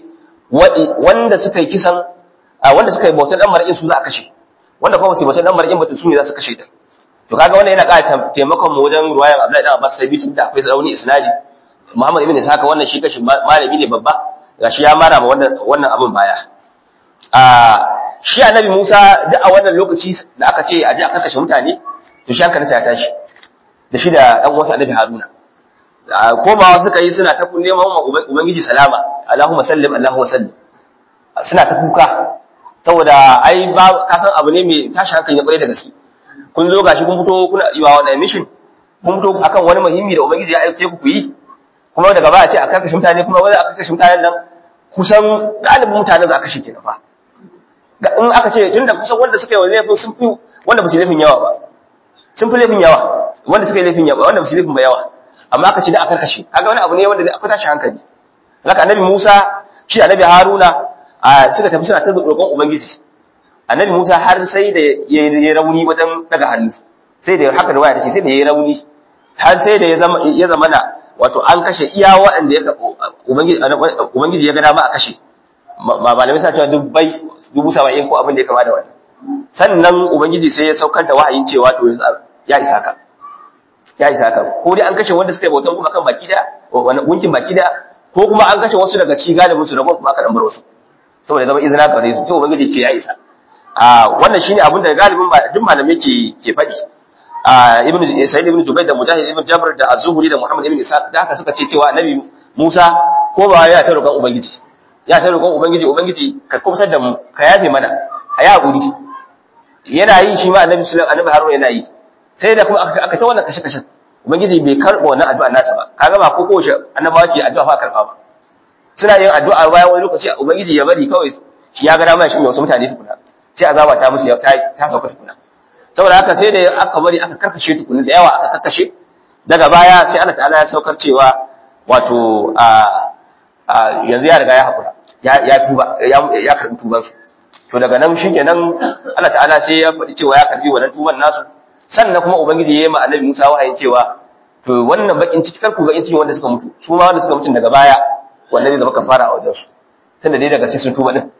wanda suka yi kisan wanda suka yi bautan dan mar'in su za a kashe, wanda kuma su bautan dan mar'in ba su ne za su kashe din. To kaga wannan yana ƙara taimakon mu wajen ruwayan Abdullahi dan Abbas sai bitin da akwai rauni isnadi. Muhammad ibn Ishaq wannan shi kashi malami ne babba, gashi ya mara ma wannan wannan abin baya. A shi annabi Musa duk a wannan lokaci da aka ce a je aka kashe mutane, to shi hankalinsa ya tashi. Da shi da dan uwansa annabi Haruna. Komawa suka yi suna ta neman ubangiji salama, Allahumma sallim Allahumma sallim. Suna ta kuka saboda ai ba ka san abu ne mai tashi hankali ya kware da gaske. Kun zo gashi kun fito kuna yi wa wani mission, kun fito akan wani muhimmi da ubangiji ya aike ku ku yi, kuma daga baya ce a karkashin mutane, kuma wanda aka kashe mutanen nan kusan galibin mutanen za a kashe kenan fa. In aka ce tunda kusan wanda suka yi wa laifin sun fi wanda ba su laifin yawa ba, sun fi laifin yawa wanda suka yi laifin yawa wanda ba su laifin ba yawa, amma aka ce da aka kashe, kaga wani abu ne wanda akwai tashi hankali. Haka annabi Musa shi annabi Haruna suka tafi suna ta roƙon ubangiji. Annabi Musa har sai da ya rauni wajen daga hannu, sai da haka da waya tace sai da ya rauni har sai da ya zama ya zama na wato an kashe iya waɗanda ya ubangiji ubangiji ya ga dama a kashe. Malamai sa cewa dubbai dubu saba'in ko abin da ya kama da wannan. Sannan ubangiji sai ya saukar da wahayin cewa to ya isa ka. Ya isa ka. Ko dai an kashe wanda suka yi bautan kuma kan baki da wani gunkin baki da, ko kuma an kashe wasu daga cikin galibin su da kuma aka dan bar wasu. Saboda zama izina gare su, to ubangiji ce ya isa. a wannan shine abin da galibin duk malamai ke ke faɗi. a ibn Sa'id ibn Jubayr da Mujahid ibn Jabr da Az-Zuhri da Muhammad ibn Ishaq da haka suka ce cewa Annabi Musa ko ba ya ta roƙon ubangiji, ya ta roƙon ubangiji ubangiji ka kubutar da mu, ka yafe mana, a yi hakuri. Yana yi shi ma Annabi Sulaiman Annabi Harun yana yi, sai da kuma aka aka ta wannan kashe kashen ubangiji bai karɓa wannan addu'a nasa ba. Kaga ba ko ko shi annabawa ke addu'a fa karɓa ba, suna yin addu'a bayan wani lokaci ubangiji ya bari kawai shi ya ga dama shi ne wasu mutane tukuna, sai azaba ta musu ta ta sauka tukuna. Saboda haka sai da aka bari aka karkashe tukuna da yawa aka karkashe, daga baya sai Allah ta'ala ya saukar cewa wato a a yanzu ya riga ya hakura, ya ya tuba ya ya karbi tuban su. To daga nan shikenan Allah ta'ala sai ya faɗi cewa ya karbi wannan tuban nasu. Sannan kuma ubangiji ya yi ma Annabi Musa wahayin cewa to wannan bakin ciki kar ku ga cikin wanda suka mutu, su ma wanda suka mutu daga baya wannan zai zama kafara a wajen su, tunda dai daga sai sun tuba din.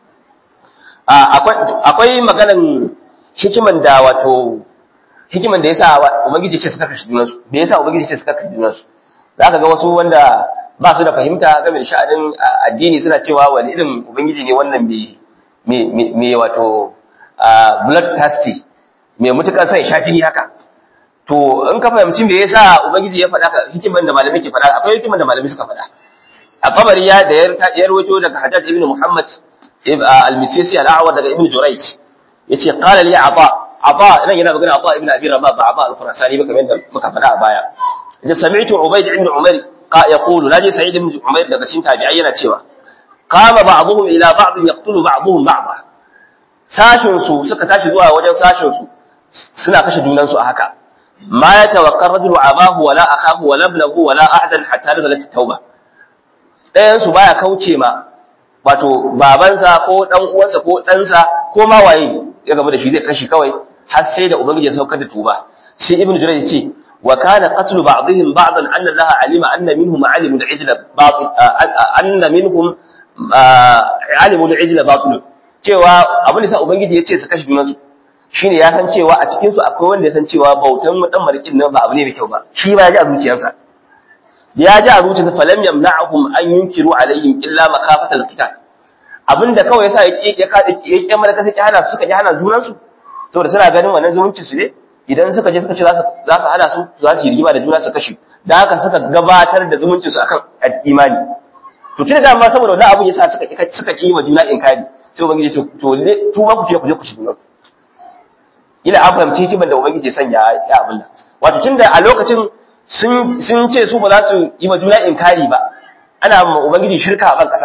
Akwai maganan hikiman da wato hikiman da yasa ubangiji ce suka kashi junansu, me yasa ubangiji ce suka kashi junansu. Zaka ga wasu wanda ba su da fahimta game da sha'anin addini suna cewa wani irin ubangiji ne wannan me me me wato blood thirsty, me mutukar sai sha jini haka. To in ka fahimci me yasa ubangiji ya faɗa ka, hikiman da malamai ke faɗa, akwai hikiman da malamai suka faɗa. A kabari ya da ya rawaito daga Hajjaj ibn Muhammad al-Misisi al-A'war daga Ibn Jurayj yace qala li Ata, Ata nan yana magana Ata ibn Abi Rabah ba Ata al-Khurasani ba kamar yadda muka faɗa a baya. Yace sami'tu Ubayd ibn Umar qa yaqulu, naji Sa'id ibn Umayr daga cikin tabi'ai yana cewa qama ba'dhum ila ba'd yaqtulu ba'dhum ba'dha, sashin su suka tashi zuwa wajen sashin su suna kashe junan su a haka. Ma yatawaqqar rajulu abahu wala akhahu wala ibnahu wala ahadan hatta nazalat at-tauba. Dayan su baya kauce ma wato babansa ko dan uwansa ko ɗansa ko ma waye ya gaba da shi zai kashi kawai har sai da ubangiji ya saukar da tuba. Sai Ibn Jurayj yace wa kana qatlu ba'dihim ba'dan anna Allah alima anna minhum alimu al-ijla batil anna minhum alimu al-ijla batil, cewa abin da sa ubangiji yace su kashi junansu shine ya san cewa a cikin su akwai wanda ya san cewa bautan dan marikin nan ba abu ne mai kyau ba, shi ba ya ji a zuciyarsa ya ji a zuciyarsa falam yamna'uhum an yunkiru alaihim illa makhafata al-qital. Abinda kawai yasa ya ya ya kyamar ka sai hana su suka ji hana junan su, saboda suna ganin wannan zumuncin su ne, idan suka je suka ce za su za su hana su za su yi rigima da juna su kashe, da haka suka gabatar da zumuncin su akan imani. To tunda da ma saboda wannan abun yasa suka suka yi ma juna inkari, sai ubangiji to to tuba ku ce ku je ku shi juna. Ila an fahimci hikiman da ubangiji ya sanya ya abin nan. Wato tunda a lokacin sun sun ce su ba za su yi ma juna inkari ba, ana ma ubangiji shirka a ban kasa,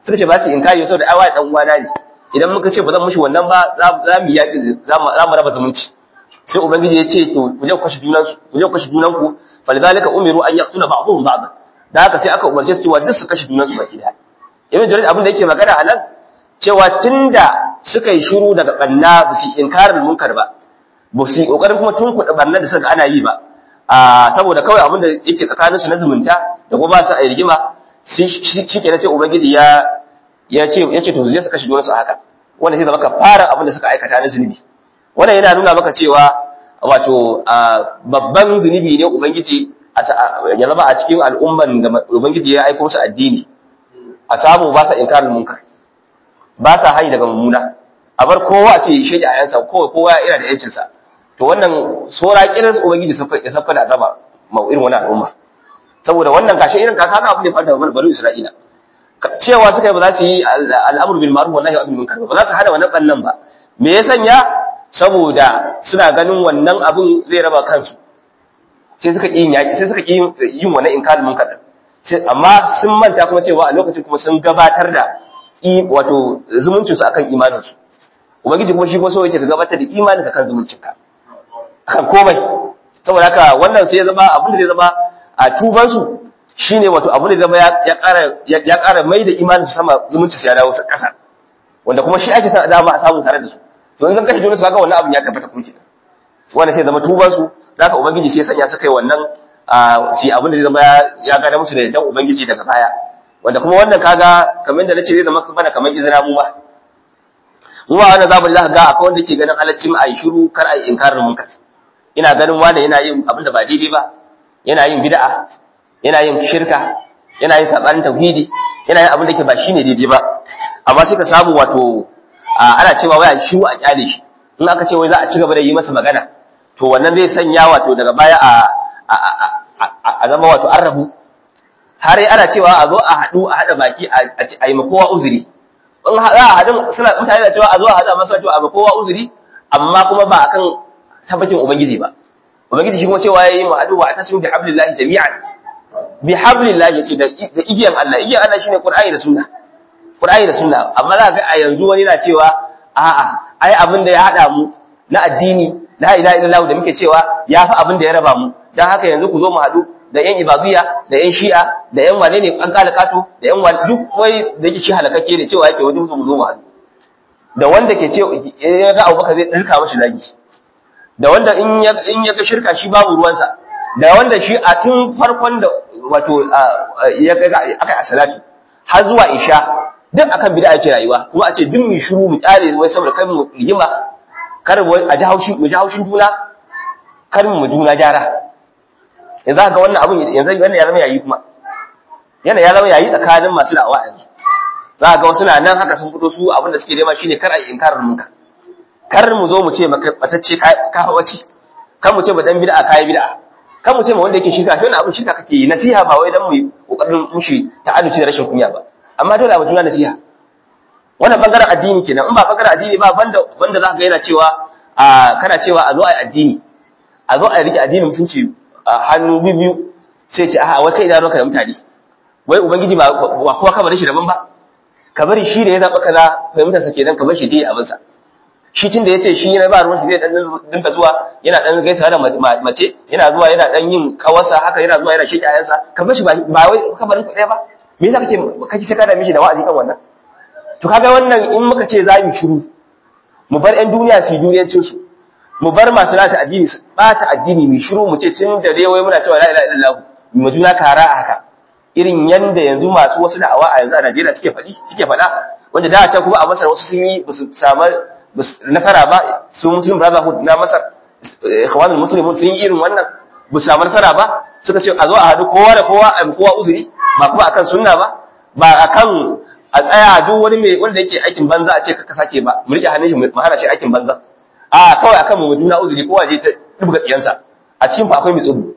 suka ce ba su inkari saboda ai wani dan uwana ne idan muka ce ba zan mushi wannan ba za mu yaki za mu raba zumunci sai ubangiji ya ce to ku je ku kashe junan ku je ku kashe junan ku falidhalika umiru an yaqtula ba'dhum ba'd da haka sai aka umarce su cewa duk su kashe junan su baki daya ibn jarir abin da yake magana a nan cewa tunda suka yi shiru daga banna ba su inkarin munkar ba ba su kokarin kuma tun kuɗa banna da suka ana yi ba a saboda kawai abin da yake tsakanin su na zumunta da kuma ba su a rigima shi kenan sai ubangiji ya ya ce ya ce to zai su kashe junan su haka wanda sai zama ka fara abin da suka aikata na zunubi wannan yana nuna maka cewa wato babban zunubi ne ubangiji ya zama a cikin al'umman da ubangiji ya aika musu addini a samu ba sa inkarin munkar ba sa hayi daga mummuna a bar kowa a ce shi a yansa kowa kowa yana da yancin sa to wannan sora kiran ubangiji ya safka da azaba ma irin wannan al'umma saboda wannan kashe irin kaka haka abin da ya faru da bari Isra'ila cewa suka yi ba za su yi al'amru bil ma'ruf wallahi wa anil munkar ba za su hada wannan bannan ba me ya sanya saboda suna ganin wannan abin zai raba kansu sai suka yin yaki sai suka yin yin wannan inkarin munkar sai amma sun manta kuma cewa a lokacin kuma sun gabatar da wato zumuncin su akan imanin su ubangiji kuma shi kuma so yake ka gabatar da imanin ka kan zumuncin ka akan komai saboda haka wannan sai ya zama abin da zai zama a tuban su shine wato abin da zama ya ƙara ya ƙara mai da imanin su sama zumuncin su ya dawo su ƙasa wanda kuma shi ake sa dama a samu tare da su to in zan kashe juna su kaga wannan abin ya tabbata kuma kenan wannan sai zama tuban su zaka ubangiji sai ya sanya su kai wannan shi abin da zai zama ya gane musu da dan ubangiji daga baya wanda kuma wannan kaga kamar da nace zai zama bana kamar izina mu ba mu ba wannan zaburi zaka ga akwai wanda yake ganin halaccin ayi shiru kar ayi inkarin munkar ina ganin wanda yana yin abin da ba daidai ba yana yin bid'a yana yin shirka yana yin sabanin tauhidi yana yin abin da yake ba shine daidai ba amma sai ka samu wato ana cewa wai a shiru a kyale shi in aka ce wai za a ci gaba da yi masa magana to wannan zai sanya wato daga baya a a zama wato an rabu har ana cewa a zo a haɗu a haɗa baki a yi makowa uzuri in za a haɗu suna mutane da cewa a zo a haɗa masu cewa a makowa uzuri amma kuma ba akan tabbacin ubangiji ba ubangiji shi kuma cewa ya yi mu haɗu wa a tasiru bi hablillahi jami'an bi hablillahi yace da igiyan Allah igiyan Allah shine Qur'ani da Sunna Qur'ani da Sunna amma za ka ga a yanzu wani na cewa a'a ai abin da ya haɗa mu na addini la ilaha illallah da muke cewa yafi abin da ya raba mu dan haka yanzu ku zo mu haɗu da yan ibadiyya da yan shi'a da yan wane ne an kala kato da yan wani duk wai da yake shi halakakke ne cewa yake wajen mu zo mu haɗu da wanda ke cewa ya ga Abubakar zai dirka mashi zagi da wanda in ya in ya ga shirka shi babu ruwansa da wanda shi a tun farkon da wato ya ga aka asalatu har zuwa isha duk akan bid'a yake rayuwa kuma a ce duk mu shiru mu tsare wai saboda kai mu rigima kar a ji haushi mu ji haushin juna kar mu juna jara yanzu ga wannan abun yanzu wannan ya zama yayi kuma yana ya zama yayi tsakanin masu da'awa yanzu za ga wasu na nan haka sun fito su abin da suke nema shine kar a yi inkarin munka kar mu zo mu ce maka batacce ka wace kar mu ce ba dan bid'a kai bid'a kar mu ce ma wanda yake shirka to wannan abin shirka kake yi nasiha ba wai dan mu kokarin mushi ta'adduci da rashin kunya ba amma dole a mutuna nasiha wannan bangaren addini kenan in ba bangaren addini ba banda wanda za ka ga yana cewa a kana cewa a zo a yi addini a zo a rike addinin musulunci hannu biyu sai ce a wai kai da roka da mutane wai ubangiji ba wa kowa ka bari shi daban ba ka bari shi da ya zaba kaza fahimtar sa kenan ka bar shi je abin sa shi tun da yace shi yana ba ruwan shi zai dan dinka zuwa yana dan gaisa da mace yana zuwa yana dan yin kawarsa haka yana zuwa yana shiki ayansa ka bar shi ba wai ka barin ku ɗaya ba me yasa kake kake sai ka da mishi da wa'azi kan wannan to kaga wannan in muka ce za mu shiru mu bar ƴan duniya su yi duniyancin su mu bar masu lata addini su bata addini mu shiru mu ce tun da dai wai muna cewa la ilaha illallah mu juna kara a haka irin yanda yanzu masu wasu da'awa a yanzu a Najeriya suke faɗi suke faɗa wanda da ta kuma a Masar wasu sun yi ba su samu nasara ba su Muslim Brotherhood na Masar ikhwanul muslimun sun yi irin wannan ba su samu nasara ba suka ce a zo a haɗu kowa da kowa a kowa uzuri ba kuma akan sunna ba ba akan a tsaya duk wani mai wanda yake aikin banza a ce ka sake ba mu rike hannun shi mu hana shi aikin banza a kawai akan mu juna uzuri kowa je ta dubga tsiyansa a cikin fa akwai mai tsubu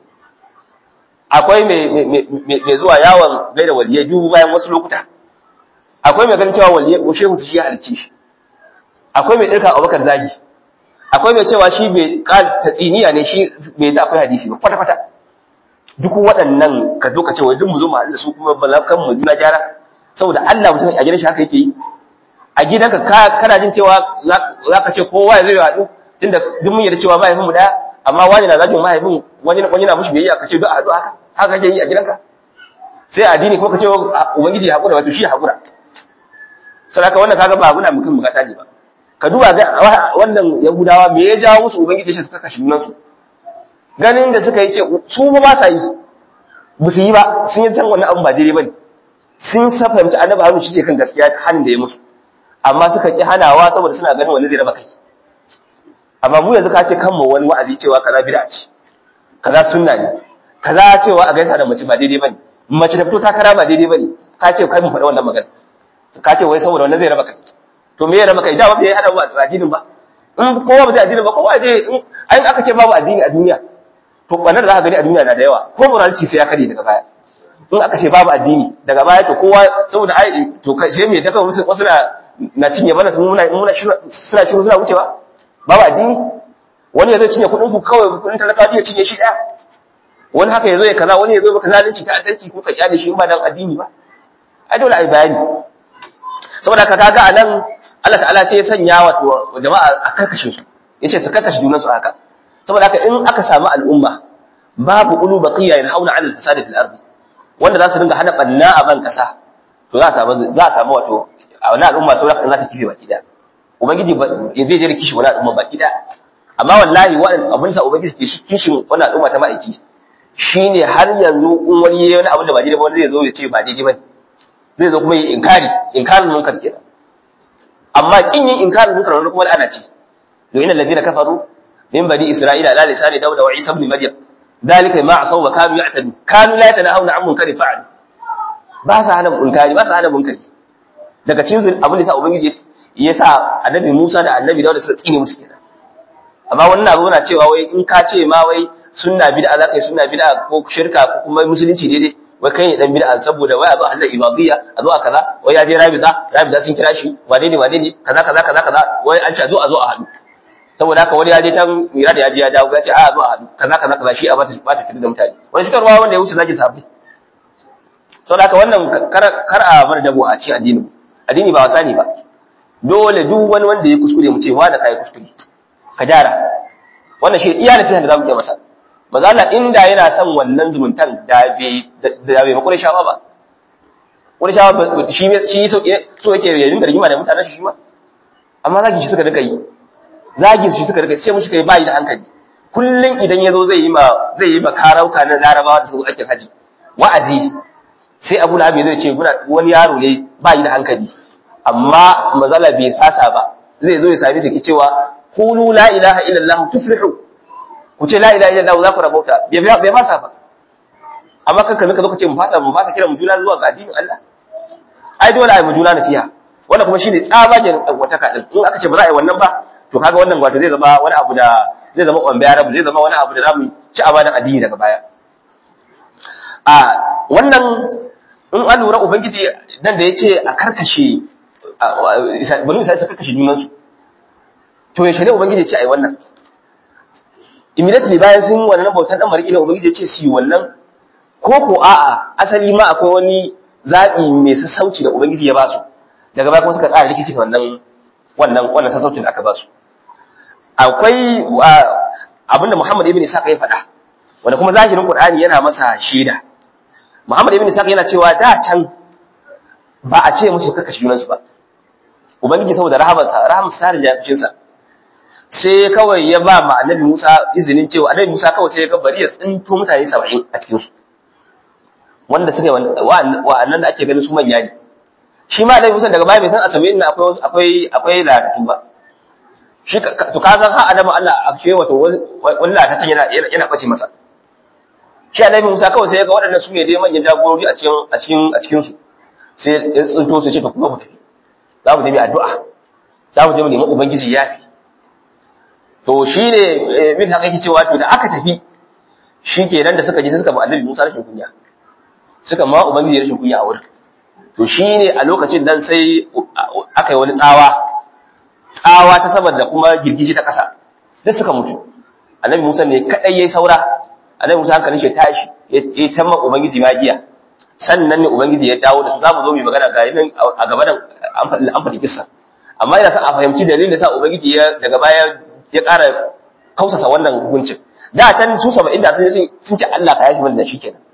akwai mai mai zuwa yawon gaida waliyai dubu bayan wasu lokuta akwai mai ganin cewa waliyai ko shehu shi ya halicce shi akwai mai dirka Abubakar zagi akwai mai cewa shi bai ka tatsiniya ne shi bai da akwai hadisi ba kwata kwata duk waɗannan ka zo ka ce wai duk mu zo mu haɗu da su kuma ba kan mu juna gyara saboda Allah mutum a gidan shi haka yake yi a gidanka kana jin cewa za ka ce kowa zai haɗu tunda duk mun yarda cewa mahaifin mu daya amma wani na zagin mahaifin wani wani na mushi biyayya ka ce duk a haɗu haka haka kake yi a gidanka sai addini kuma ka ce ubangiji ya haƙura wato shi ya haƙura saboda wannan kaga ba muna mutum bukata ne ba ka duba ga wannan yahudawa me ya jawo musu ubangiji shi suka kashi nan su ganin da suka yi ce su ba sa yi ba su yi ba sun yi san wannan abun ba daidai bane sun safanta annabi Harun shi ce kan gaskiya hannun da ya musu amma suka ki hanawa saboda suna ganin wani zai raba kai amma mu yanzu ka ce kan mu wani wa'azi cewa kaza bid'a ce kaza sunna ne kaza cewa a gaisa da mace ba daidai bane mace da fito takara ba daidai bane ka ce kai mu faɗa wannan magana ka ce wai saboda wannan zai raba kai to me ya raba kai da ba bai hada wa addinin ba in kowa ba zai addinin ba kowa zai in ai aka ce babu addini a duniya to wannan da za ka gani a duniya na da yawa ko morality sai ya kare daga baya in aka ce babu addini daga baya to kowa saboda ai to sai me daga wasu wasu na na cinye bana su muna muna suna shiru suna wucewa babu addini wani ya zai cinye kudin ku kawai kudin talakawa ya cinye shi daya wani haka yazo ya kaza wani yazo baka zalunci ta adalci ko ka kyale shi in ba dan addini ba ai dole ai bayani saboda ka kaga anan Allah ta'ala sai ya sanya wato jama'a a karkashin su yace su karkashe junan su haka saboda haka in aka samu al'umma babu ulu baqiya yanhauna 'anil fasadi fil ardi wanda za su dinga hana banna a ban kasa to za a samu za a samu wato a wannan al'umma saboda za ta kife baki da ubangiji zai je kishi wannan al'umma baki da amma wallahi wannan abin sa ubangiji ke kishin wannan al'umma ta ma'aiki shine har yanzu in wani yayi wani abin da ba daidai ba wanda zai zo ya ce ba daidai bane zai zo kuma yi inkari inkarin munkar kenan amma kin yin inkarin munkar wannan kuma ana ce to innal ladina kafaru min bani isra'ila ala lisani dawud wa isa ibn maryam dalika ma asaw wa kanu ya'tadu kanu la yatanahuna 'an munkari fa'al ba sa hana munkari ba sa hana munkari daga cikin abin da sa ubangiji ya sa annabi Musa da annabi Dawud suka tsine musu kenan amma wannan abu na cewa wai in ka ce ma wai sunna bid'a za kai sunna bid'a ko shirka ko kuma musulunci daidai wai kai ne dan bid'a saboda wai a zo Allah ibadiyya a zo a kaza wai ya je rabida rabida sun kira shi wane ne wane ne kaza kaza kaza kaza wai an ce a zo a zo a hadu saboda haka wani ya je can mira da ya je ya dawo ya ce a zo a hadu kaza kaza kaza shi a bata bata fitar da mutane wani fitarwa wanda ya wuce zaki safi saboda haka wannan kar a bar dabo a ci addini addini ba wasa ne ba dole duk wani wanda ya kuskure mu ce wa da kai kuskure ka jara wannan shi iya nasiha da zamu yi masa maza Allah inda yana son wannan zumuntan da bai da bai makure shawa ba wani shawa shi shi so so yake yayin da rigima da mutanen shi ma amma zagi shi suka rika yi zagi shi suka rika sai mu shi kai bai da hankali kullun idan yazo zai yi ma zai yi ma karauka na larabawa da su ake haji wa'azi sai Abu Lahab zai ce wani yaro ne bai da hankali amma mazala bai fasa ba zai zo ya sami shi cewa qulu la ilaha illallah tuflihu ku ce la ilaha illallah za ku rabauta bai bai fasa ba amma kanka muka zo ka ce mu fasa mu fasa kira mu juna zuwa ga addinin Allah ai dole ai mu juna nasiha wannan kuma shine tsabagen wata kadin in aka ce ba za a yi wannan ba to kaga wannan wato zai zama wani abu da zai zama on bayar zai zama wani abu da zamu ci amanan addini daga baya a wannan in an lura ubangiji nan da yace a karkashe bani sai suka kashe junansu to ya shine ubangiji ya ce ai wannan immediately bayan sun wannan bautan dan mariki ne ubangiji ya ce su yi wannan ko ko a'a asali ma akwai wani zabi mai sassauci da ubangiji ya ba su daga baya kuma suka ƙara rikici wannan wannan wannan sassaucin da aka ba su akwai abinda Muhammad ibn Isa ya faɗa wanda kuma zahirin Qur'ani yana masa shaida Muhammad ibn Isa yana cewa da can ba a ce musu kaka junansu ba ubangiji saboda rahamarsa rahamarsa ta rinja fushin sa sai kawai ya ba ma annabi Musa izinin cewa annabi Musa kawai sai ya ga bari ya tsinto mutane saba'in a cikin su wanda suka wa'annan da ake ganin su manya ne shi ma annabi Musa daga baya bai san a saba'in na akwai akwai akwai ladatu ba shi to ka san ha annabi Allah a ce wato wani ladatan yana yana bace masa shi annabi Musa kawai sai ya ga waɗannan su ne dai manyan jagorori a cikin a cikin a cikin su sai ya tsinto su ce to kuma mu tafi za mu je addu'a za mu je mu nemi ubangiji yafi to shi ne bin haka yake cewa to da aka tafi shi kenan da suka je suka ba annabi Musa rashin kunya suka ma ubangiji rashin kunya a wurin to shi ne a lokacin dan sai aka yi wani tsawa tsawa ta saboda kuma girgiji ta ƙasa duk suka mutu annabi Musa ne kadai yayi saura annabi Musa hankalin shi tashi ya tamma ubangiji magiya sannan ne ubangiji ya dawo da su zamu zo mu magana ga yin a gaba nan an faɗi an faɗi kissa amma ina sa a fahimci dalilin da sa ubangiji ya daga baya ya ƙara kausasa wannan hukuncin da can su saba'in da sun sun ce Allah ka yafi mana da shi kenan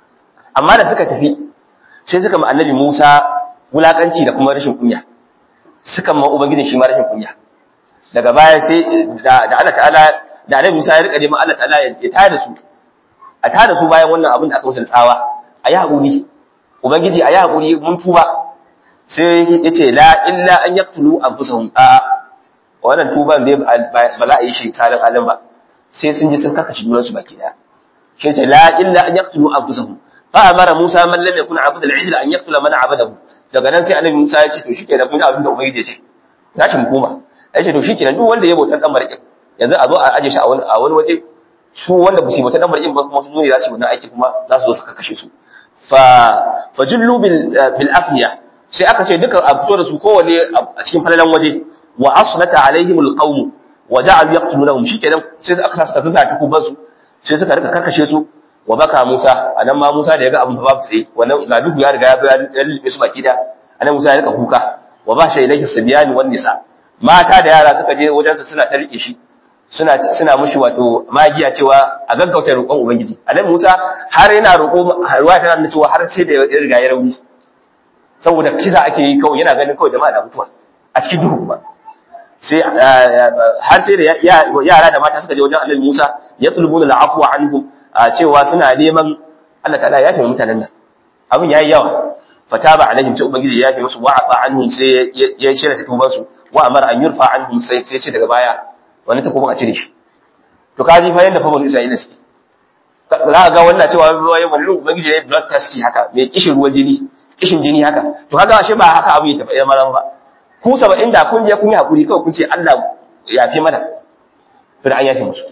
amma da suka tafi sai suka ma annabi Musa wulakanci da kuma rashin kunya suka ma ubangiji shi ma rashin kunya daga baya sai da da Allah ta'ala da annabi Musa ya rika neman Allah ta'ala ya tada su a tada su bayan wannan abin da aka musu tsawa ayi hakuri ubangiji ayi hakuri mun tuba sai yace la illa an yaqtulu anfusahum a wannan tuban bai ba za a yi shi salin alim ba sai sun ji sun kakashi junansu baki daya shi ce la illa an yaqtulu anfusahum fa amara Musa man lam yakun abada al-ijla an yaqtula man abadahu daga nan sai annabi Musa ya ce to shikenan kun abin da ubangiji ya ce za mu koma ya ce to shikenan duk wanda ya bautar dan marƙin yanzu a zo a aje shi a wani a wani waje su wanda ba su bautar dan marƙin ba kuma su ne za su wannan aiki kuma za su zo su kashe su fa fajullu bil bil afniya sai aka ce duka a fito da su kowanne a cikin falalan waje wa aslata alaihim al-qawm wa ja'alu yaqtulunhum shikenan sai aka saka zuza ta kuban su sai suka rika karkashe su wa baka Musa anan ma Musa da yaga abin babu tsaye wannan ga duhu ya riga ya lulube su baki da anan Musa ya rika kuka wa ba shay ilayhi sabyani wan nisa mata da yara suka je wajensa suna ta rike shi suna suna mushi wato magiya cewa a gaggauta roƙon ubangiji anan Musa har yana roƙo ruwa tana nuna cewa har sai da ya riga ya rauni saboda kisa ake yi kawai yana ganin kawai jama'a da mutuwa a cikin duhu kuma sai har sai da yara da mata suka je wajen Annabi Musa ya tulbuna al'afwa anhum cewa suna neman Allah ta'ala ya yafe mutanen nan abin yayi yawa fataba alaihim sai ubangiji ya yafe musu wa afa anhum sai ya shirya tuban su wa amara an yurfa anhum sai sai ce daga baya wani ta kuma a cire shi to kaji fa yanda fa bani Isra'ila suke za ka ga wannan cewa ruwaye wani ubangiji ne blood test haka mai kishin ruwan jini kishin jini haka to kaga ashe ba haka abu ya tafi ya malam ba ku saba'in da kun je kun yi hakuri kawai kun ce Allah ya fi mana to da an yafe musu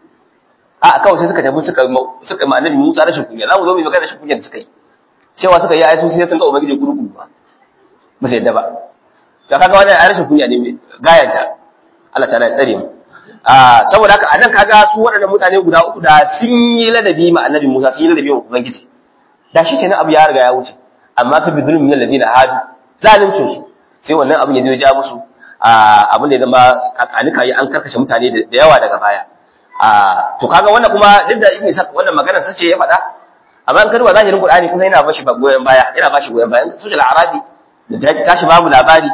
a kawai sai suka tafi suka suka ma annabi Musa rashin kunya za mu zo mu magana rashin kunya da suka yi cewa suka yi ai su sai sun ga ubangiji gurgu ba ba sai yadda ba to kaga wannan ai rashin kunya ne gayanta Allah ta'ala ya tsare mu a saboda haka anan kaga su waɗannan mutane guda uku da sun yi ladabi ma annabi Musa sun yi ladabi wa ubangiji da shi kenan abu ya riga ya wuce amma fa bi zulmin min alladhina hadu zalincin su sai wannan abin ya je ja musu abin da ya zama kakanika yi an karkashe mutane da yawa daga baya to kaga wannan kuma duk da ibn Isa wannan maganar sace ya faɗa amma an karwa zahirin Qur'ani kusa yana bashi goyen baya yana bashi goyen baya sujal arabi da tashi babu labari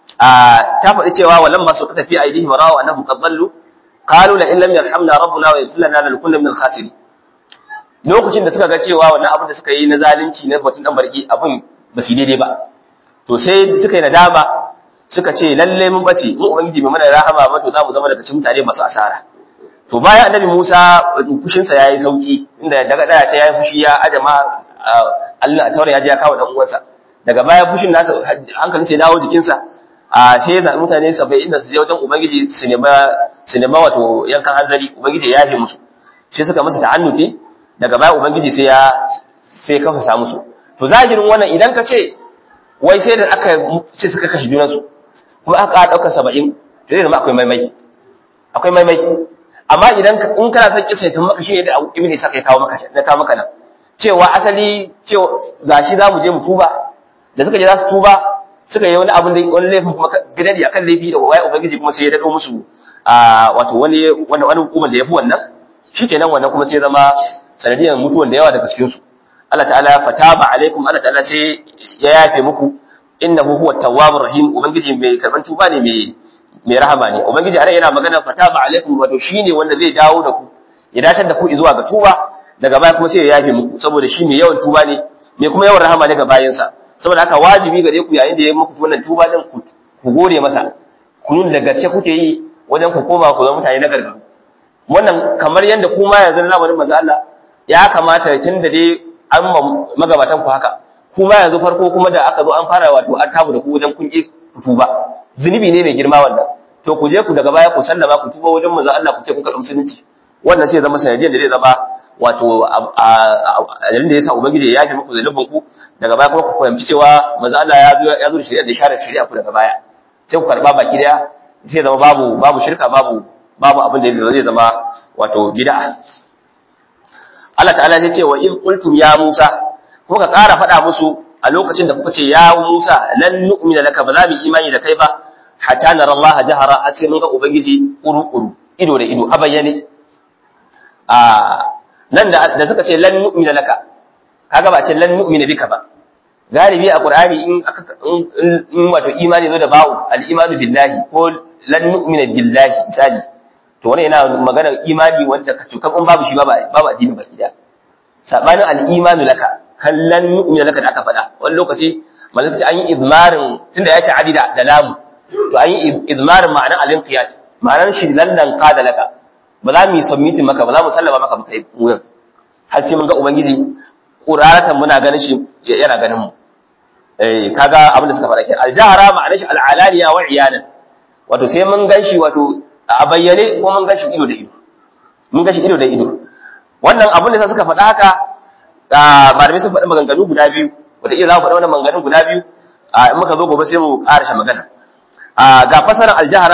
ta faɗi cewa walam ma suqata fi aidihim rawa annahum qad dallu qalu la in lam yarhamna rabbuna wa yaghfir lana lanakunna min al-khasirin lokacin da suka ga cewa wannan abin da suka yi na zalunci na batun dan barki abin ba su daidai ba to sai suka yi nadama suka ce lalle mun bace mu ubangiji mai mana rahama ba to za mu zama daga cikin mutane masu asara to bayan annabi Musa fushin sa yayi sauki inda daga daya ta yayi fushi ya ajama Allah taura ya je ya kawo dan uwansa daga baya fushin nasa hankalin sai dawo jikin sa a sai ya mutane saba'in da su je wajen ubangiji su nema su nema wato yankan hanzari ubangiji ya yafe musu sai suka masa ta'annuti daga baya ubangiji sai ya sai kafa sa musu to zahirin wannan idan ka ce wai sai da aka ce suka kashe junansu kuma aka dauka saba'in to zai zama akwai maimai akwai maimai amma idan in kana son kisa tun maka shi da ibn Isa kai kawo maka na kawo maka nan cewa asali cewa gashi zamu je mu tuba da suka je za su tuba suka yi wani abin da wani laifin kuma gidadi akan laifi da wai ubangiji kuma sai ya dado musu a wato wani wani wani hukumar da yafi wannan shikenan wannan kuma sai zama sanadiyar mutuwan da yawa daga cikin su Allah ta'ala fataba alaikum Allah ta'ala sai ya yafe muku innahu huwa tawwabur rahim ubangiji mai karban tuba ne mai mai rahama ne ubangiji a yana magana fataba alaikum wato shine wanda zai dawo da ku ya datar da ku zuwa ga tuba daga baya kuma sai ya yafe muku saboda shi mai yawan tuba ne mai kuma yawan rahama ne ga bayansa saboda haka wajibi gare ku yayin da ya muku wannan tuba din ku ku gode masa ku nuna da gaske kuke yi wajen ku koma ku zama mutane na gargaru wannan kamar yanda kuma yanzu zamanin manzo Allah ya kamata tun da dai an magabatan ku haka kuma yanzu farko kuma da aka zo an fara wato an tabu da ku wajen kun ki tuba zunubi ne mai girma wannan to ku je ku daga baya ku sallama ku tuba wajen manzo Allah ku ce kun karɓi musulunci wannan sai zama sanadiyar da zai zama wato a yayin da yasa ubangiji ya yafe muku zalubin ku daga baya kuma ku fahimci cewa manzo Allah ya zo ya zo da shari'a da shari'a shari'a ku daga baya sai ku karba baki daya sai zama babu babu shirka babu babu abin da zai zama wato bid'a Allah ta'ala ya ce wa in qultum ya Musa kuka ƙara faɗa musu a lokacin da kuka ce ya Musa lan nu'mina laka ba za mu imani da kai ba hatta nara Allah jahara har sai mun ga ubangiji kuru-kuru ido da ido a bayyane a nan da da suka ce lan nu'mina laka kaga ba ce lan nu'mina bika ba galibi a Qur'ani in aka in wato imani zo da bawo al-imanu billahi ko lan nu'mina billahi misali to wannan yana magana imani wanda ka tukan in babu shi ba babu addini baki da sabanin al-imanu laka kallan nu'mina laka da aka faɗa wani lokaci malaka ce an yi idmarin tunda ya ta'adida da lamu to an yi idmarin ma'anar al-inqiyad ma'anar shi lallan qada laka ba za mu yi submitin maka ba za mu sallama maka ba kai mu har sai mun ga ubangiji quraratan muna ganin shi yana ganin mu eh kaga abin da suka faɗa kenan al-jahra ma'anar shi al-alaniya wa iyanan wato sai mun ganshi wato a bayyane ko mun ganshi ido da ido mun ganshi ido da ido wannan abin da suka faɗa haka malamai sun faɗi maganganu guda biyu wataƙila za mu faɗi wannan maganganun guda biyu in muka zo gobe sai mu ƙarashe magana ga fasarar aljahara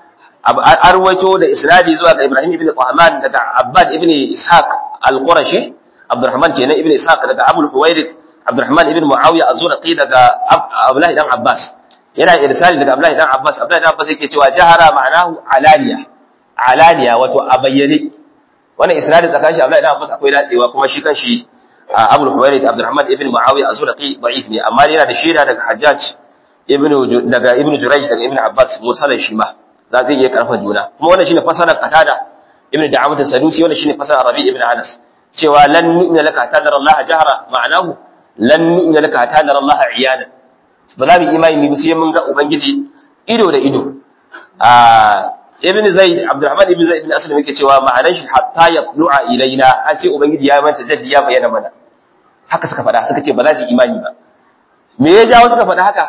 an ruwaito da isnadi zuwa ga Ibrahim ibn Qahman daga Abbad ibn Ishaq al-Qurashi Abdurrahman kenan ibn Ishaq daga Abu al-Huwairith Abdurrahman ibn Muawiya az-Zurqi daga Abdullah dan Abbas yana irsali daga Abdullah dan Abbas Abdullah dan Abbas yake cewa jahara ma'anahu alaniya alaniya wato a bayyane wannan isnadi tsakanin shi Abdullah dan Abbas akwai datsewa kuma shi kanshi Abu al-Huwairith Abdurrahman ibn Muawiya az-Zurqi da'if ne amma yana da shaida daga Hajjaj ibn daga ibn Jurayj daga ibn Abbas mursalan shi ma za zai iya karfa juna kuma wannan shine fasarar Qatada ibn Da'amat as-Sadusi wannan shine fasarar Rabi ibn Anas cewa lan nu'mina laka hatta nara Allah jahra ma'anahu lan nu'mina laka hatta nara Allah iyana ba za mu imani ne sai mun ga ubangiji ido da ido a ibn Zaid Abdurrahman ibn Zaid ibn Aslam yake cewa ma'anar shi hatta yaqlu'a ilaina har sai ubangiji ya manta jaddi ya bayyana mana haka suka faɗa suka ce ba za su imani ba me ya jawo suka faɗa haka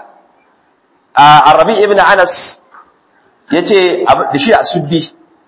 a Arabi ibn Anas yace da shi a Suddi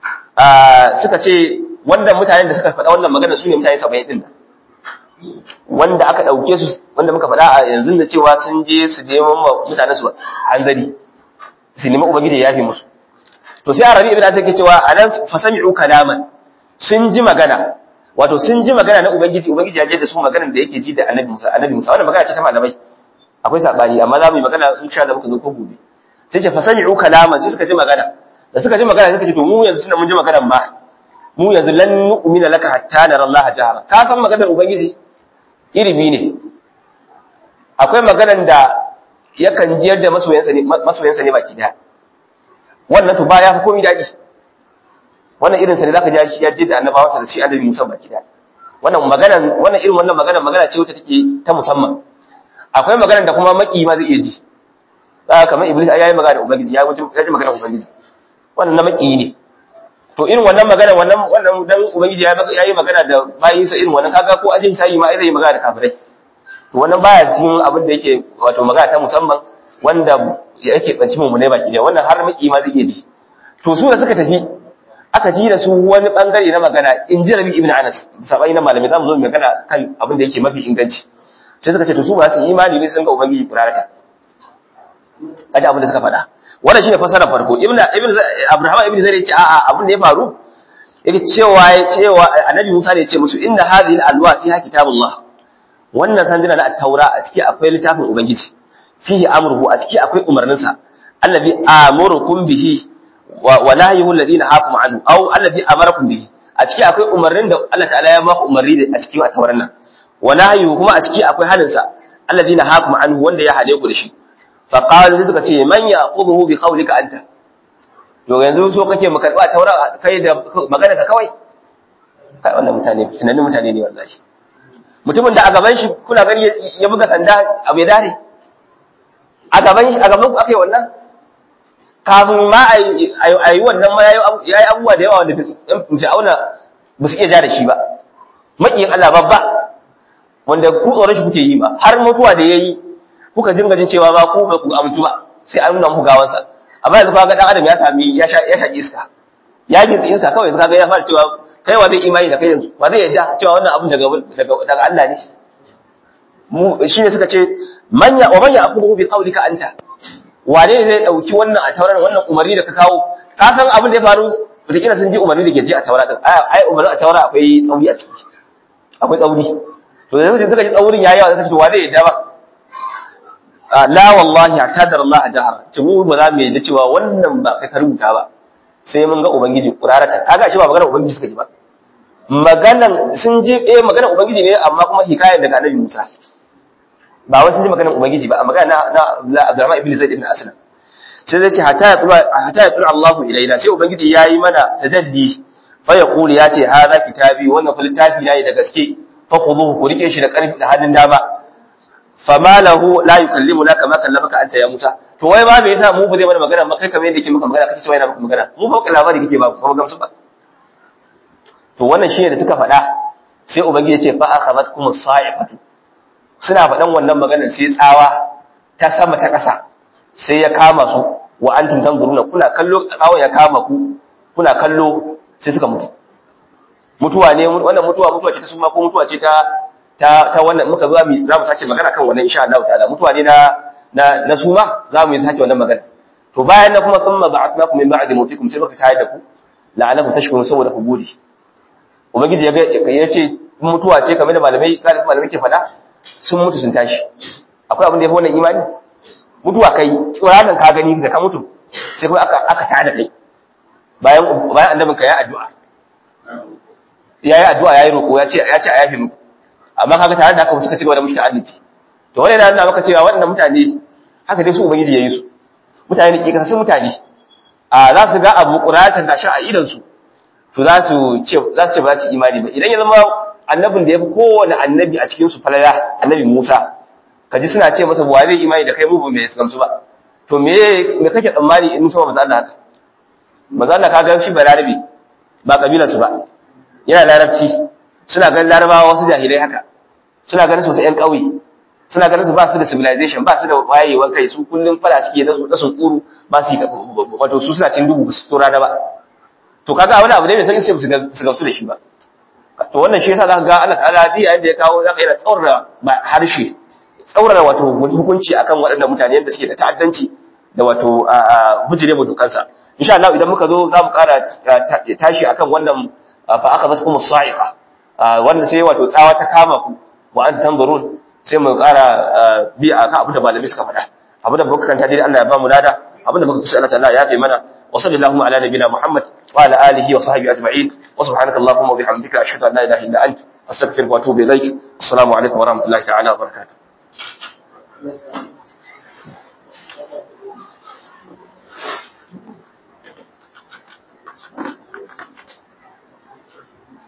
suka ce wanda mutanen da suka faɗa wannan magana su ne mutane saba'in din nan wanda aka dauke su wanda muka faɗa a yanzu da cewa sun je su neman mutanen su hanzari su nemi ubangiji ya yafe musu to sai Arabi ibn Anas yake cewa anan fasami'u kalaman sun ji magana wato sun ji magana na ubangiji ubangiji ya je da su maganar da yake ji da annabi Musa annabi Musa wannan magana ce ta malamai akwai sabani amma za mu yi magana insha Allah muka zo ko gobe sai ce fasami'u kalaman sai suka ji magana da suka ji magana suka ce to mu yanzu tunda mun ji maganar ma mu yanzu lan nu'mina laka hatta nara Allah jahara ka san maganar ubangiji ilimi ne akwai maganar da yakan jiyar da masoyansa ne masoyansa ne baki daya wannan to ba ya fi komai daɗi wannan irin sa ne zaka ji shi ya je da annabawansa da shi annabi Musa baki da wannan magana wannan irin wannan magana magana ce wacce take ta musamman akwai magana da kuma maki ma zai iya ji ah kamar Iblis ai yayi magana da ubangiji ya wuce ya ji magana da ubangiji wannan na maki ne to irin wannan magana wannan wannan dan ubangiji ya yi magana da bayin sa irin wannan kaga ko ajin shayi ma ai zai magana da kafirai to wannan baya cikin abin da yake wato magana ta musamman wanda yake banci mu ne baki da wannan har maki ma zai iya ji to su da suka tafi aka ji da su wani bangare na magana in ji Rabi ibn Anas sabai na malami zamu zo mu magana kan abin da yake mafi inganci sai suka ce to su ba su imani ne sun ga ubangiji kurarata kada abin da suka faɗa wannan shine fasara farko ibn ibn Abraham ibn Zayd yace a'a abin da ya faru yake cewa cewa annabi Musa ne ya ce musu inna hadhihi al-alwa fiha kitabullah wannan sanduna na at-taura a ciki akwai littafin ubangiji fihi amruhu a ciki akwai umarninsa allazi amurukum bihi wa nahyuhu alladhina hakum anhu aw alladhi amarakum bihi a ciki akwai umarnin da Allah ta'ala ya maka umarni a cikin at-tauran nan wa nahyuhu kuma a ciki akwai halin sa alladhina hakum anhu wanda ya hade ku da shi fa qalu suka ce man yaqubuhu bi qawlika anta to yanzu so kake mu karba taura kai da magana ka kawai kai wannan mutane tunanin mutane ne wallahi mutumin da a gaban shi kuna gani ya buga sanda abu ya dare a gaban shi a gaban ku akai wannan kafin ma a yi wannan ma ya yi abubuwa da yawa wanda fir'auna ba su iya ja da shi ba maƙiyin Allah babba wanda ku tsoron shi kuke yi ba har mutuwa da ya yi kuka dinga jin cewa ba ku ba ku amintu ba sai an nuna muku gawansa amma yanzu kaga dan adam ya sami ya sha ya shaki iska ya gintsi iska kawai kaga ya fara cewa kai wa zai imani da kai yanzu wa zai yadda cewa wannan abun daga daga Allah ne mu shine suka ce manya wa manya aqulu bi qawlika anta wane ne zai dauki wannan a taurar wannan umarni da ka kawo ka san abin da ya faru da kina sun ji umarni da ke ji a taura din ai umarni a taura akwai tsauri a ciki akwai tsauri to da suka ji tsaurin yayi wa suka ce wa zai yadda ba la wallahi atadar Allah jahara ce mu ba za mu yadda cewa wannan ba kai ka rubuta ba sai mun ga ubangiji kurarata kaga shi ba magana ubangiji suka ji ba maganan sun ji eh maganan ubangiji ne amma kuma hikayar daga annabi Musa ba wai sun ji maganan ubangiji ba a magana na na Abdurrahman ibn Zaid ibn Aslam sai zai ce hatta ya tura hatta ya tura Allahu ilaina sai ubangiji yayi mana tadaddi fa yaqulu ya ce hadha kitabi wannan fa littafi ne da gaske fa khuduhu ku rike shi da karfi da hannun dama fama lahu la yukallimuna kama kallamaka anta ya Musa to wai ba me yasa mu ba zai mana magana ba kai kamar yadda yake maka magana kace cewa yana maka magana mu ba labari kake ba kuma gamsu ba to wannan shine da suka faɗa sai ubangiji ya ce fa akhadhatkum as-sa'iqatu suna faɗan wannan maganar sai tsawa ta sama ta ƙasa sai ya kama su wa antum tanzuruna kuna kallo tsawon ya kama ku kuna kallo sai suka mutu mutuwa ne wannan mutuwa mutuwa ce ta suma ko mutuwa ce ta ta ta wannan muka zo mu za mu sake magana kan wannan insha Allah ta'ala mutuwa ne na na na suma za mu yi sake wannan magana to bayan na kuma thumma ba'athnakum min ba'di mawtikum sai muka tayar da ku la'alakum tashkurun saboda ku gode ubangiji ya ga yace mutuwa ce kamar da malamai galibin malamai ke faɗa sun mutu sun tashi akwai abin da yafi wannan imani mutuwa kai tsoranan ka gani da ka mutu sai kuma aka aka tada kai bayan bayan annabin ka ya addu'a yayi addu'a yayi roko ya ce ya ce a yafe muku amma kaga tare da haka suka ci gaba da mushi ta'addanci to wannan yana nuna maka cewa waɗannan mutane haka dai su ubangiji yayi su mutane ne ke kasa mutane a za su ga abu qur'atan da shi a idan su to za su ce za su ce ba su imani ba idan ya zama annabin da yafi kowanne annabi a cikin su falala annabi Musa kaji suna ce masa wa zai imani da kai mu ba mai gamsu ba to me me kake tsammani in musa manzo Allah haka manzo Allah kaga shi ba larabi ba kabilar su ba yana larabci suna ganin larabawa wasu jahilai haka suna ganin su wasu ƴan ƙauye suna ganin su ba su da civilization ba su da wayewar kai su kullum fara suke da sun kuru ba su wato su suna cin dubu su tora da ba to kaga wani abu ne mai sanin sai su gamsu da shi ba to wannan shi yasa zaka ga Allah ta'ala ji yayin da ya kawo zaka yana tsaurara harshe tsaurara wato hukunci akan waɗannan mutane yadda suke da ta'addanci da wato bujire mu dukansa insha Allah idan muka zo za mu ƙara tashi akan wannan fa akhadhatkum as-sa'iqa wanda sai wato tsawa ta kama ku wa an tanzurun sai mu ƙara bi akan abu da malami suka faɗa abu da muka kanta dai Allah ya ba mu lada abu da muka kusa Allah ta'ala ya kai mana wa sallallahu ala nabiyina Muhammad wa ala alihi wa sahbihi ajma'in wa subhanaka allahumma wa bihamdika ashhadu an la ilaha illa anta astaghfiruka wa atubu ilaik assalamu alaikum wa rahmatullahi ta'ala wa barakatuh